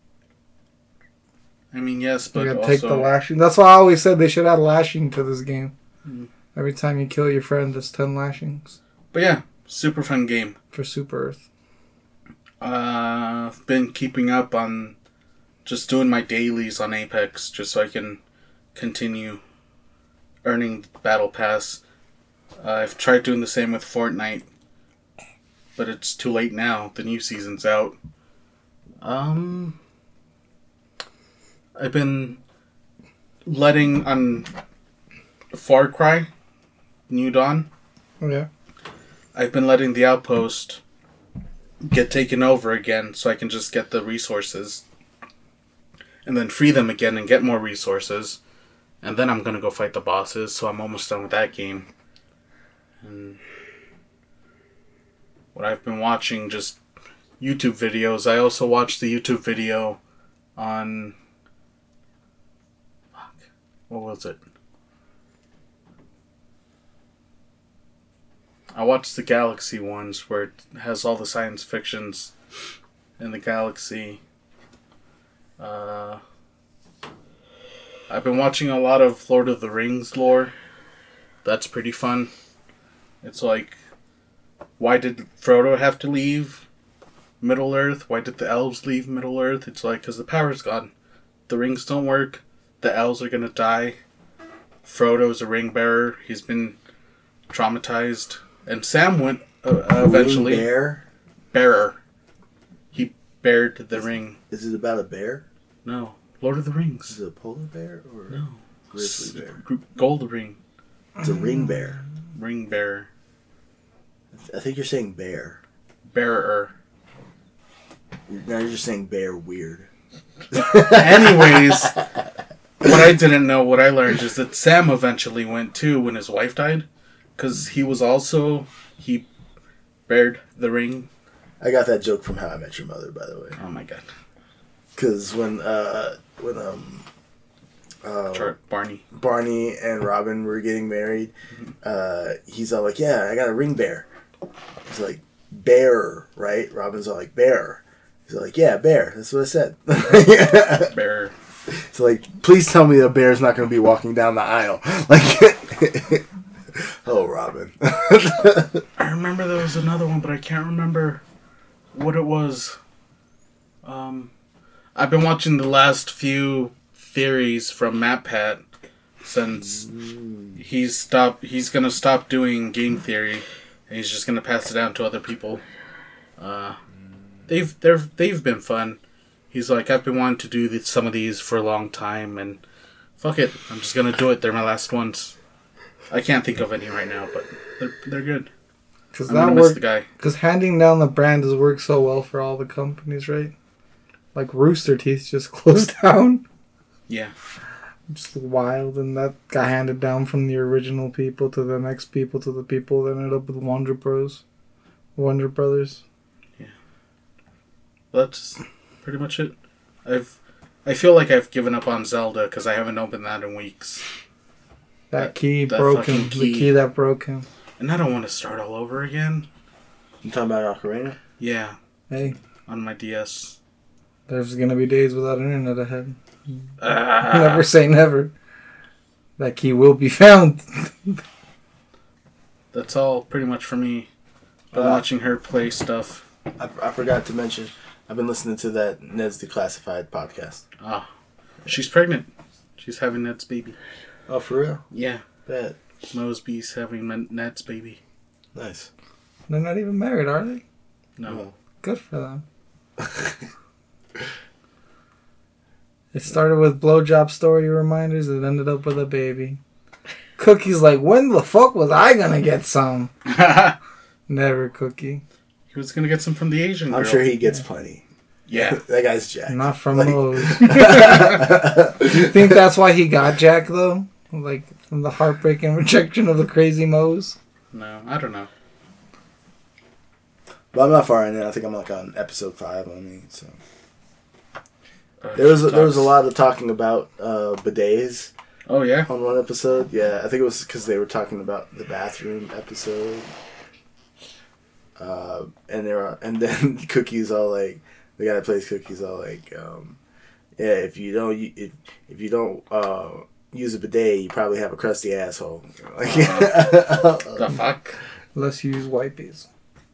I mean, yes, but You gotta also take the lashing. That's why I always said they should add lashing to this game. Mm. Every time you kill your friend, there's ten lashings But yeah, super fun game. for Super Earth. Uh, I've been keeping up on just doing my dailies on Apex just so I can continue earning Battle Pass. Uh, I've tried doing the same with Fortnite, but it's too late now. The new season's out. Um, I've been letting on Far Cry, New Dawn. Oh, yeah. I've been letting the outpost get taken over again so I can just get the resources. And then free them again and get more resources. And then I'm going to go fight the bosses, so I'm almost done with that game. And what I've been watching, just YouTube videos. I also watched the YouTube video on... Fuck. What was it? I watched the Galaxy ones where it has all the science fictions in the galaxy. Uh, I've been watching a lot of Lord of the Rings lore. That's pretty fun. It's like, why did Frodo have to leave Middle Earth? Why did the elves leave Middle Earth? It's like, because the power's gone. The rings don't work. The elves are going to die. Frodo's a ring bearer. He's been traumatized. And Sam went uh, uh, eventually. Ring bear? Bearer. He bared the ring. Is it about a bear? No. Lord of the Rings. Is it a polar bear or No. a grizzly bear? Gold ring. It's a ring bear. Ring bearer. I think you're saying bear. Bearer. Now you're just saying bear weird. Anyways, what I didn't know, what I learned is that Sam eventually went too when his wife died. Because he was also, he bared the ring. I got that joke from How I Met Your Mother, by the way. Oh my god. Because when, uh, when, um, uh, Char- Barney. Barney and Robin were getting married, uh, he's all like, yeah, I got a ring bear. He's like, bear, right? Robin's all like, bear. He's like, yeah, bear. That's what I said. Bear. So like, please tell me the bear's not going to be walking down the aisle. Like, oh, Robin. I remember there was another one, but I can't remember what it was. Um, I've been watching the last few theories from MatPat since he's stopped. He's gonna stop doing game theory, and he's just gonna pass it down to other people. Uh, they've they've they've been fun. He's like, I've been wanting to do this, some of these for a long time, and fuck it, I'm just gonna do it. They're my last ones. I can't think of any right now, but they're they're good. Because I'm that gonna miss work, the guy. Because handing down the brand has worked so well for all the companies, right? Like Rooster Teeth just closed down. Yeah. Just wild, and that got handed down from the original people to the next people to the people that ended up with Wonder Bros, Wonder Brothers. Yeah. That's pretty much it. I've I feel like I've given up on Zelda because I haven't opened that in weeks. That, That- key that broke him. fucking key. The key that broke him. And I don't want to start all over again. You talking about Ocarina? Yeah, Hey, on my D S. there's gonna be days without internet ahead. Ah. Never say never. That key will be found. That's all pretty much for me. Been Uh, watching her play stuff. I, I forgot to mention, I've been listening to that Ned's Declassified podcast. Ah, she's pregnant. She's having Ned's baby. Oh, for real? Yeah, Bet. Mosby's having N- Ned's baby. Nice. They're not even married, are they? No. Good for them. It started with blowjob story reminders. It ended up with a baby. Cookie's like, when the fuck was I gonna get some? Never, Cookie. He was gonna get some from the Asian girl. I'm sure he gets plenty. Yeah. That guy's Jack. Not from Like- Moe's. You think that's why he got Jack, though? Like, from the heartbreak and rejection of the crazy Moe's? No, I don't know. But I'm not far in it. I think I'm like on episode five on me. So Uh, there was she there was a talks- lot of talking about uh, bidets Oh yeah. on one episode. Yeah, I think it was because they were talking about the bathroom episode. Uh, and they were, and then Cookie's all like, the guy that plays Cookie's all like, um, yeah, if you don't u- if if you don't uh, use a bidet, you probably have a crusty asshole. Like, The fuck? Let's use wipies.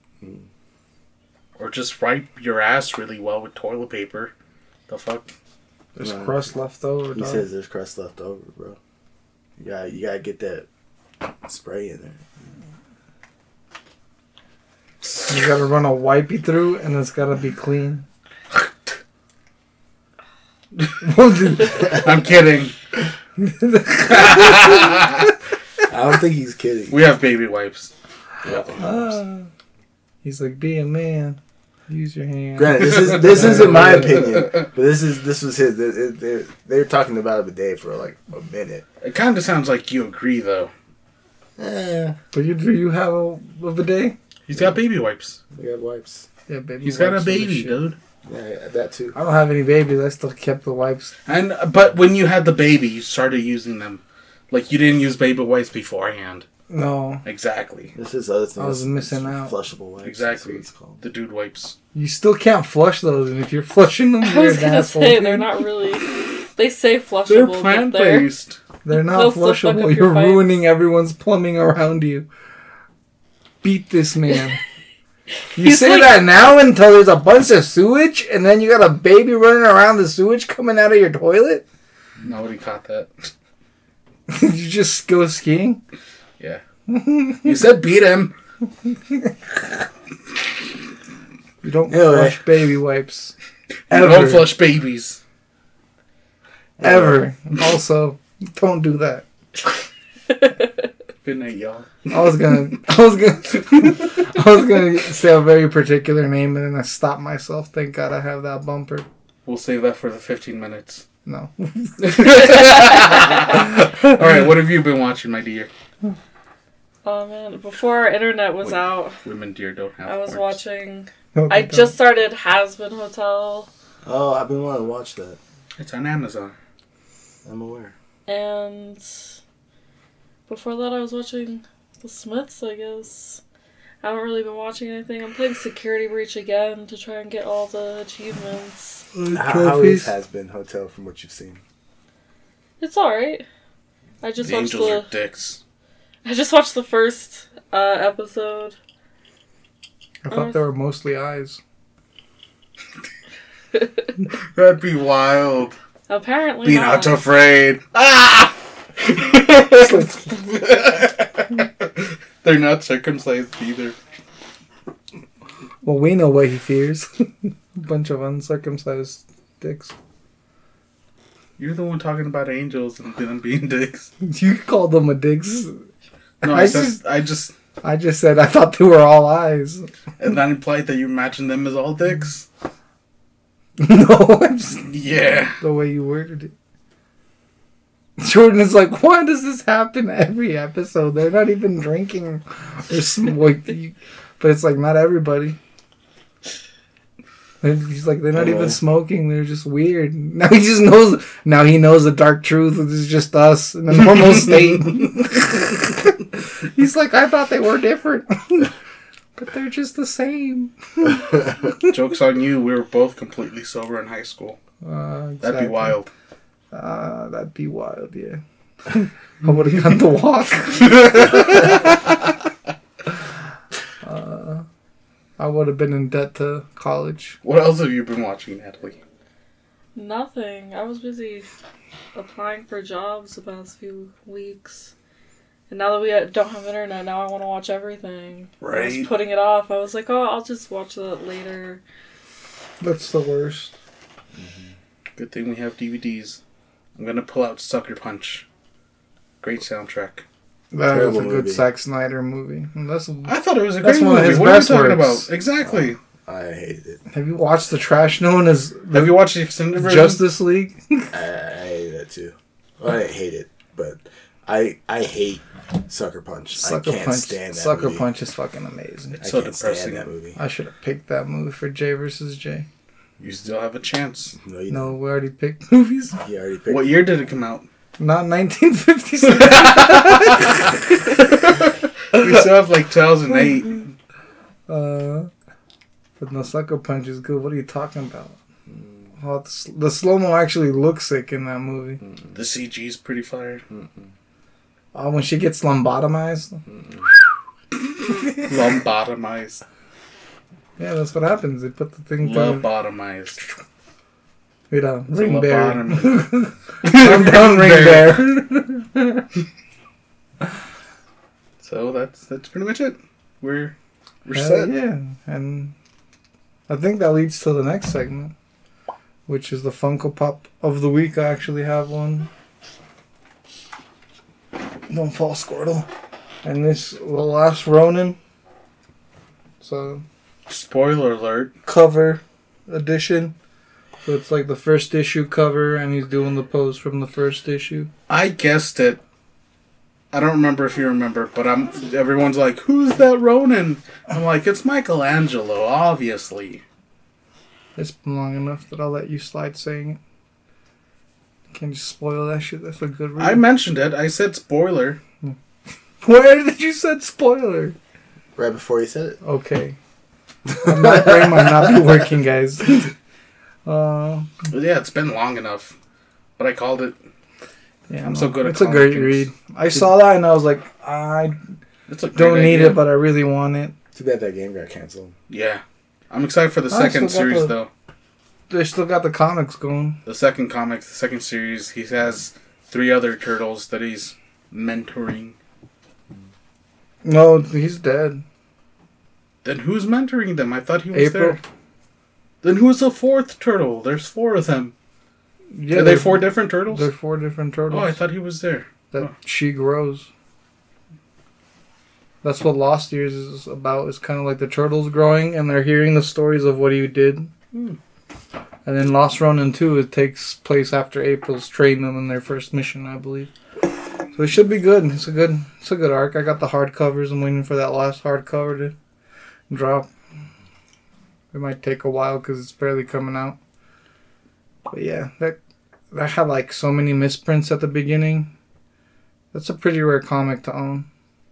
Or just wipe your ass really well with toilet paper. The fuck? There's Right. crust left over, he dog. says there's crust left over, bro. You gotta, you gotta get that spray in there. You gotta run a wipey through, and it's gotta be clean. I'm kidding. I don't think he's kidding. We have baby wipes. We have baby wipes. Ah. He's like, be a man. Use your hand. Granted, this is this isn't my opinion, but this is this was his. They- They're they're talking about a bidet for like a minute. It kind of sounds like you agree, though. Eh, But you do you have a, a bidet? He's got baby wipes. we got wipes. Yeah, baby. He's got a wipes are the baby, shit. dude. Yeah, that too. I don't have any babies. I still kept the wipes. And but when you had the baby, you started using them. Like you didn't use baby wipes beforehand. No, Exactly. This is other thing. I was It's- missing it's out. Flushable wipes. Exactly. That's what it's called. The dude wipes. you still can't flush those, and if you're flushing them, I you're was an gonna asshole. say they're not really They say They're flushable, but plant they're... based. They're not They'll still fuck flushable. up You're your pipes. ruining everyone's plumbing around you. Beat this man. You He's say like- that now until there's a bunch of sewage, and then you got a baby running around the sewage coming out of your toilet? Nobody caught that. Did you just go skiing? Yeah. You said beat him. You don't Anyway. flush baby wipes. You Ever. don't flush babies. Ever. Also, don't do that. Good night, y'all. I was gonna, I was gonna, I was gonna say a very particular name, and then I stopped myself. Thank God I have that bumper. We'll save that for the fifteen minutes. No. Alright, what have you been watching, my dear? Oh man, before our internet was Wait. out, Women, dear, don't have I was horns. watching... Okay, I don't. just started Has Been Hotel, Oh, I've been wanting to watch that. It's on Amazon. I'm aware. and before that I was watching The Smiths, I guess. I haven't really been watching anything. I'm playing Security Breach again to try and get all the achievements. Uh, How, how trophies. is Has Been Hotel from what you've seen? It's alright. I just The watched angels the... are dicks. I just watched the first uh, episode. I thought they were mostly eyes. That'd be wild. Apparently Be not. not afraid. Ah! They're not circumcised either. Well, we know what he fears. A bunch of uncircumcised dicks. You're the one talking about angels and them being dicks. You called them a dicks. No, I, I said, just- I just, I just said I thought they were all eyes. and that implied that you imagine them as all dicks. No, I'm just Yeah. the way you worded it. Jordan is like, why does this happen every episode? They're not even drinking or smoking. But it's like, not everybody. And he's like, they're not Oh. even smoking. They're just weird. Now he just knows. Now he knows the dark truth. This is just us in a normal state. He's like, I thought they were different. But they're just the same. Joke's on you. We were both completely sober in high school. Uh, That'd exactly. be wild. Uh, that'd be wild, yeah. I would have gone to walk. uh, I would have been in debt to college. What else have you been watching, Natalie? Nothing. I was busy applying for jobs the past few weeks. And now that we don't have internet, now I want to watch everything. I Right. was putting it off. I was like, oh, I'll just watch that later. That's the worst. Good thing we have D V Ds. I'm gonna pull out Sucker Punch. Great soundtrack. That is Terrible a good movie. Zack Snyder movie. And that's, I thought it was a That's great one of movie. his What are you best talking works. about? Exactly. I hated it. have you watched the trash known as Have you watched the extended version? Justice League? I, I hated that too. Well, I didn't hate it, but I I hate Sucker Punch. Sucker I can't Punch. stand that Sucker movie. Punch is fucking amazing. It's I so can't depressing. stand that movie. I should have picked that movie for J versus J. You still have a chance. No, you No, we already picked movies. He already picked. What year did it come out? Not nineteen fifty-six. We still have like two thousand eight. Uh, but no, Sucker Punch is good. What are you talking about? Oh, the, sl- the slow mo actually looks sick in that movie. The C G's pretty fire. Oh, when she gets lobotomized. Lobotomized. Yeah, that's what happens. They put the thing down. Lobotomized. Wait a It's a ring bear. lobotomy. Calm down, ring bear. So that's that's pretty much it. We're we're Hell set. yeah, and I think that leads to the next segment, which is the Funko Pop of the week. I actually have one. Don't fall, Squirtle. And this, the last Ronin. So Spoiler alert. cover edition. So it's like the first issue cover, and he's doing the pose from the first issue. I guessed it. I don't remember if you remember, but I'm. Everyone's like, "Who's that Ronin?" I'm like, "It's Michelangelo, obviously." It's been long enough that I'll let you slide saying it. Can't just spoil that shit. That's a good read. I mentioned it. I said spoiler. Where did you said spoiler? right before he said it. Okay. My brain might not be working, guys. Uh, But yeah, it's been long enough. but I called it. Yeah, I'm no, so good at It's a comic great books. read. I saw that and I was like, I It's a great don't need idea. it, but I really want it. Too bad that game got canceled. Yeah. I'm excited for the I second still got series, the- though. They still got the comics going. The second comic, the second series, he has three other turtles that he's mentoring. No, he's dead. Then who's mentoring them? I thought he was April. there. Then who's the fourth turtle? There's four of them. Yeah, Are they they're- four different turtles? They're four different turtles. Oh, I thought he was there. that oh. she grows. That's what Lost Years is about. It's kind of like the turtles growing, and they're hearing the stories of what he did. Hmm. And then Lost Ronin two, it takes place after April's trained them in their first mission, I believe. So it should be good. It's a good, it's a good arc. I got the hardcovers. I'm waiting for that last hardcover to drop. It might take a while because it's barely coming out. But yeah, that that had like so many misprints at the beginning. That's a pretty rare comic to own.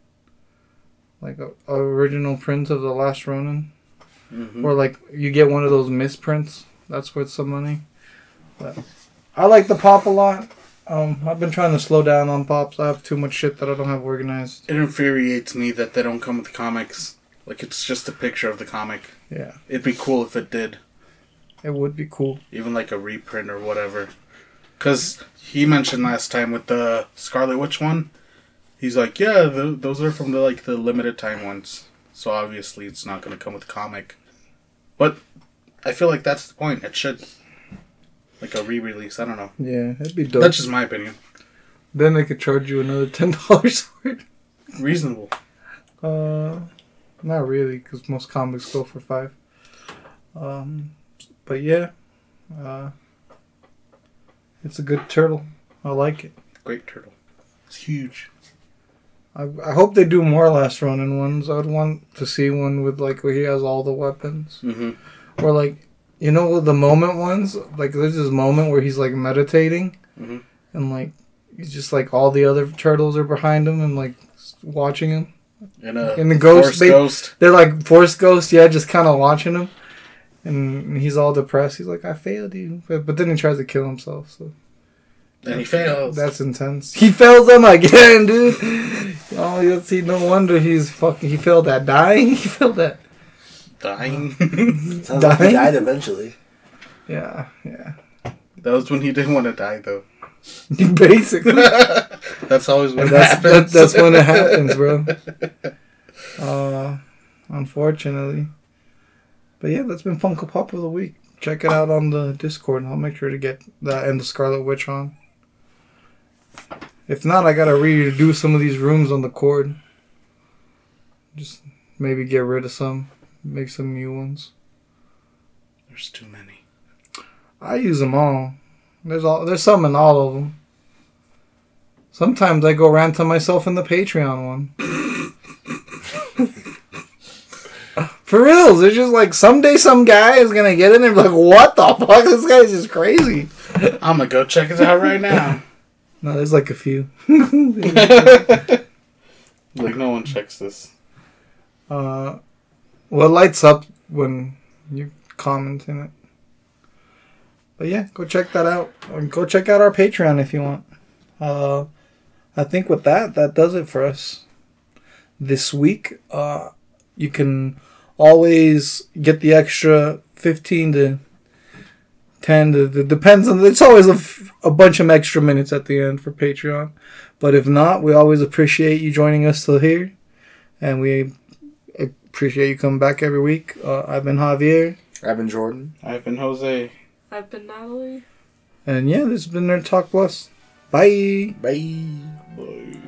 Like a, a original print of the Last Ronin, Mm-hmm. or like you get one of those misprints. That's worth some money. But I like the pop a lot. Um, I've been trying to slow down on pops. I have too much shit that I don't have organized. It infuriates me that they don't come with comics. Like, it's just a picture of the comic. Yeah, It'd be cool if it did. it would be cool. Even like a reprint or whatever. Because he mentioned last time with the Scarlet Witch one, he's like, yeah, th- those are from the like the limited time ones. So obviously it's not going to come with a comic. But I feel like that's the point. It should. Like a re-release. I don't know. Yeah, it'd be dope. That's just my opinion. Then they could charge you another ten dollars for it. Reasonable. Uh, not really, because most comics go for five. Um, but yeah, uh, it's a good turtle. I like it. Great turtle. It's huge. I, I hope they do more Last Ronin ones. I'd want to see one with like where he has all the weapons, Mm-hmm. or like, you know, the moment ones. Like there's this moment where he's like meditating, Mhm. and like he's just like all the other turtles are behind him and like watching him. And a And the ghost, Force they, ghost. they're like Force Ghost, yeah, just kind of watching him. And he's all depressed. He's like, I failed you. But, but then he tries to kill himself. So And he fails. that's intense. He fails them again, dude. Oh, you'll see. No wonder he's fucking. He failed at dying. He failed at. Dying. Sounds like he Dying? died eventually. Yeah, yeah. That was when he didn't want to die, though. Basically. That's always when And it that's, happens. that, that's when it happens, bro. Uh, unfortunately. But yeah, that's been Funko Pop of the week. Check it out on the Discord, and I'll make sure to get that and the Scarlet Witch on. If not, I gotta redo some of these rooms on the cord. Just maybe get rid of some, make some new ones. There's too many. I use them all. There's all there's some in all of them. Sometimes I go rant to myself in the Patreon one. For real, it's just like someday some guy is gonna get in there and be like, what the fuck? This guy's just crazy. I'm gonna go check it out right now. No, there's like a few. Like, no one checks this. uh, well, it lights up when you comment in it. But yeah, go check that out. Or go check out our Patreon if you want. Uh, I think with that, that does it for us this week. Uh, you can always get the extra fifteen to ten. To, it depends on. It's always a, f- a bunch of extra minutes at the end for Patreon. But if not, we always appreciate you joining us till here, and we appreciate you coming back every week. Uh, I've been Javier, I've been Jordan. I've been Jose. I've been Natalie. and yeah, this has been Nerd Talk Plus. Bye. Bye. Bye.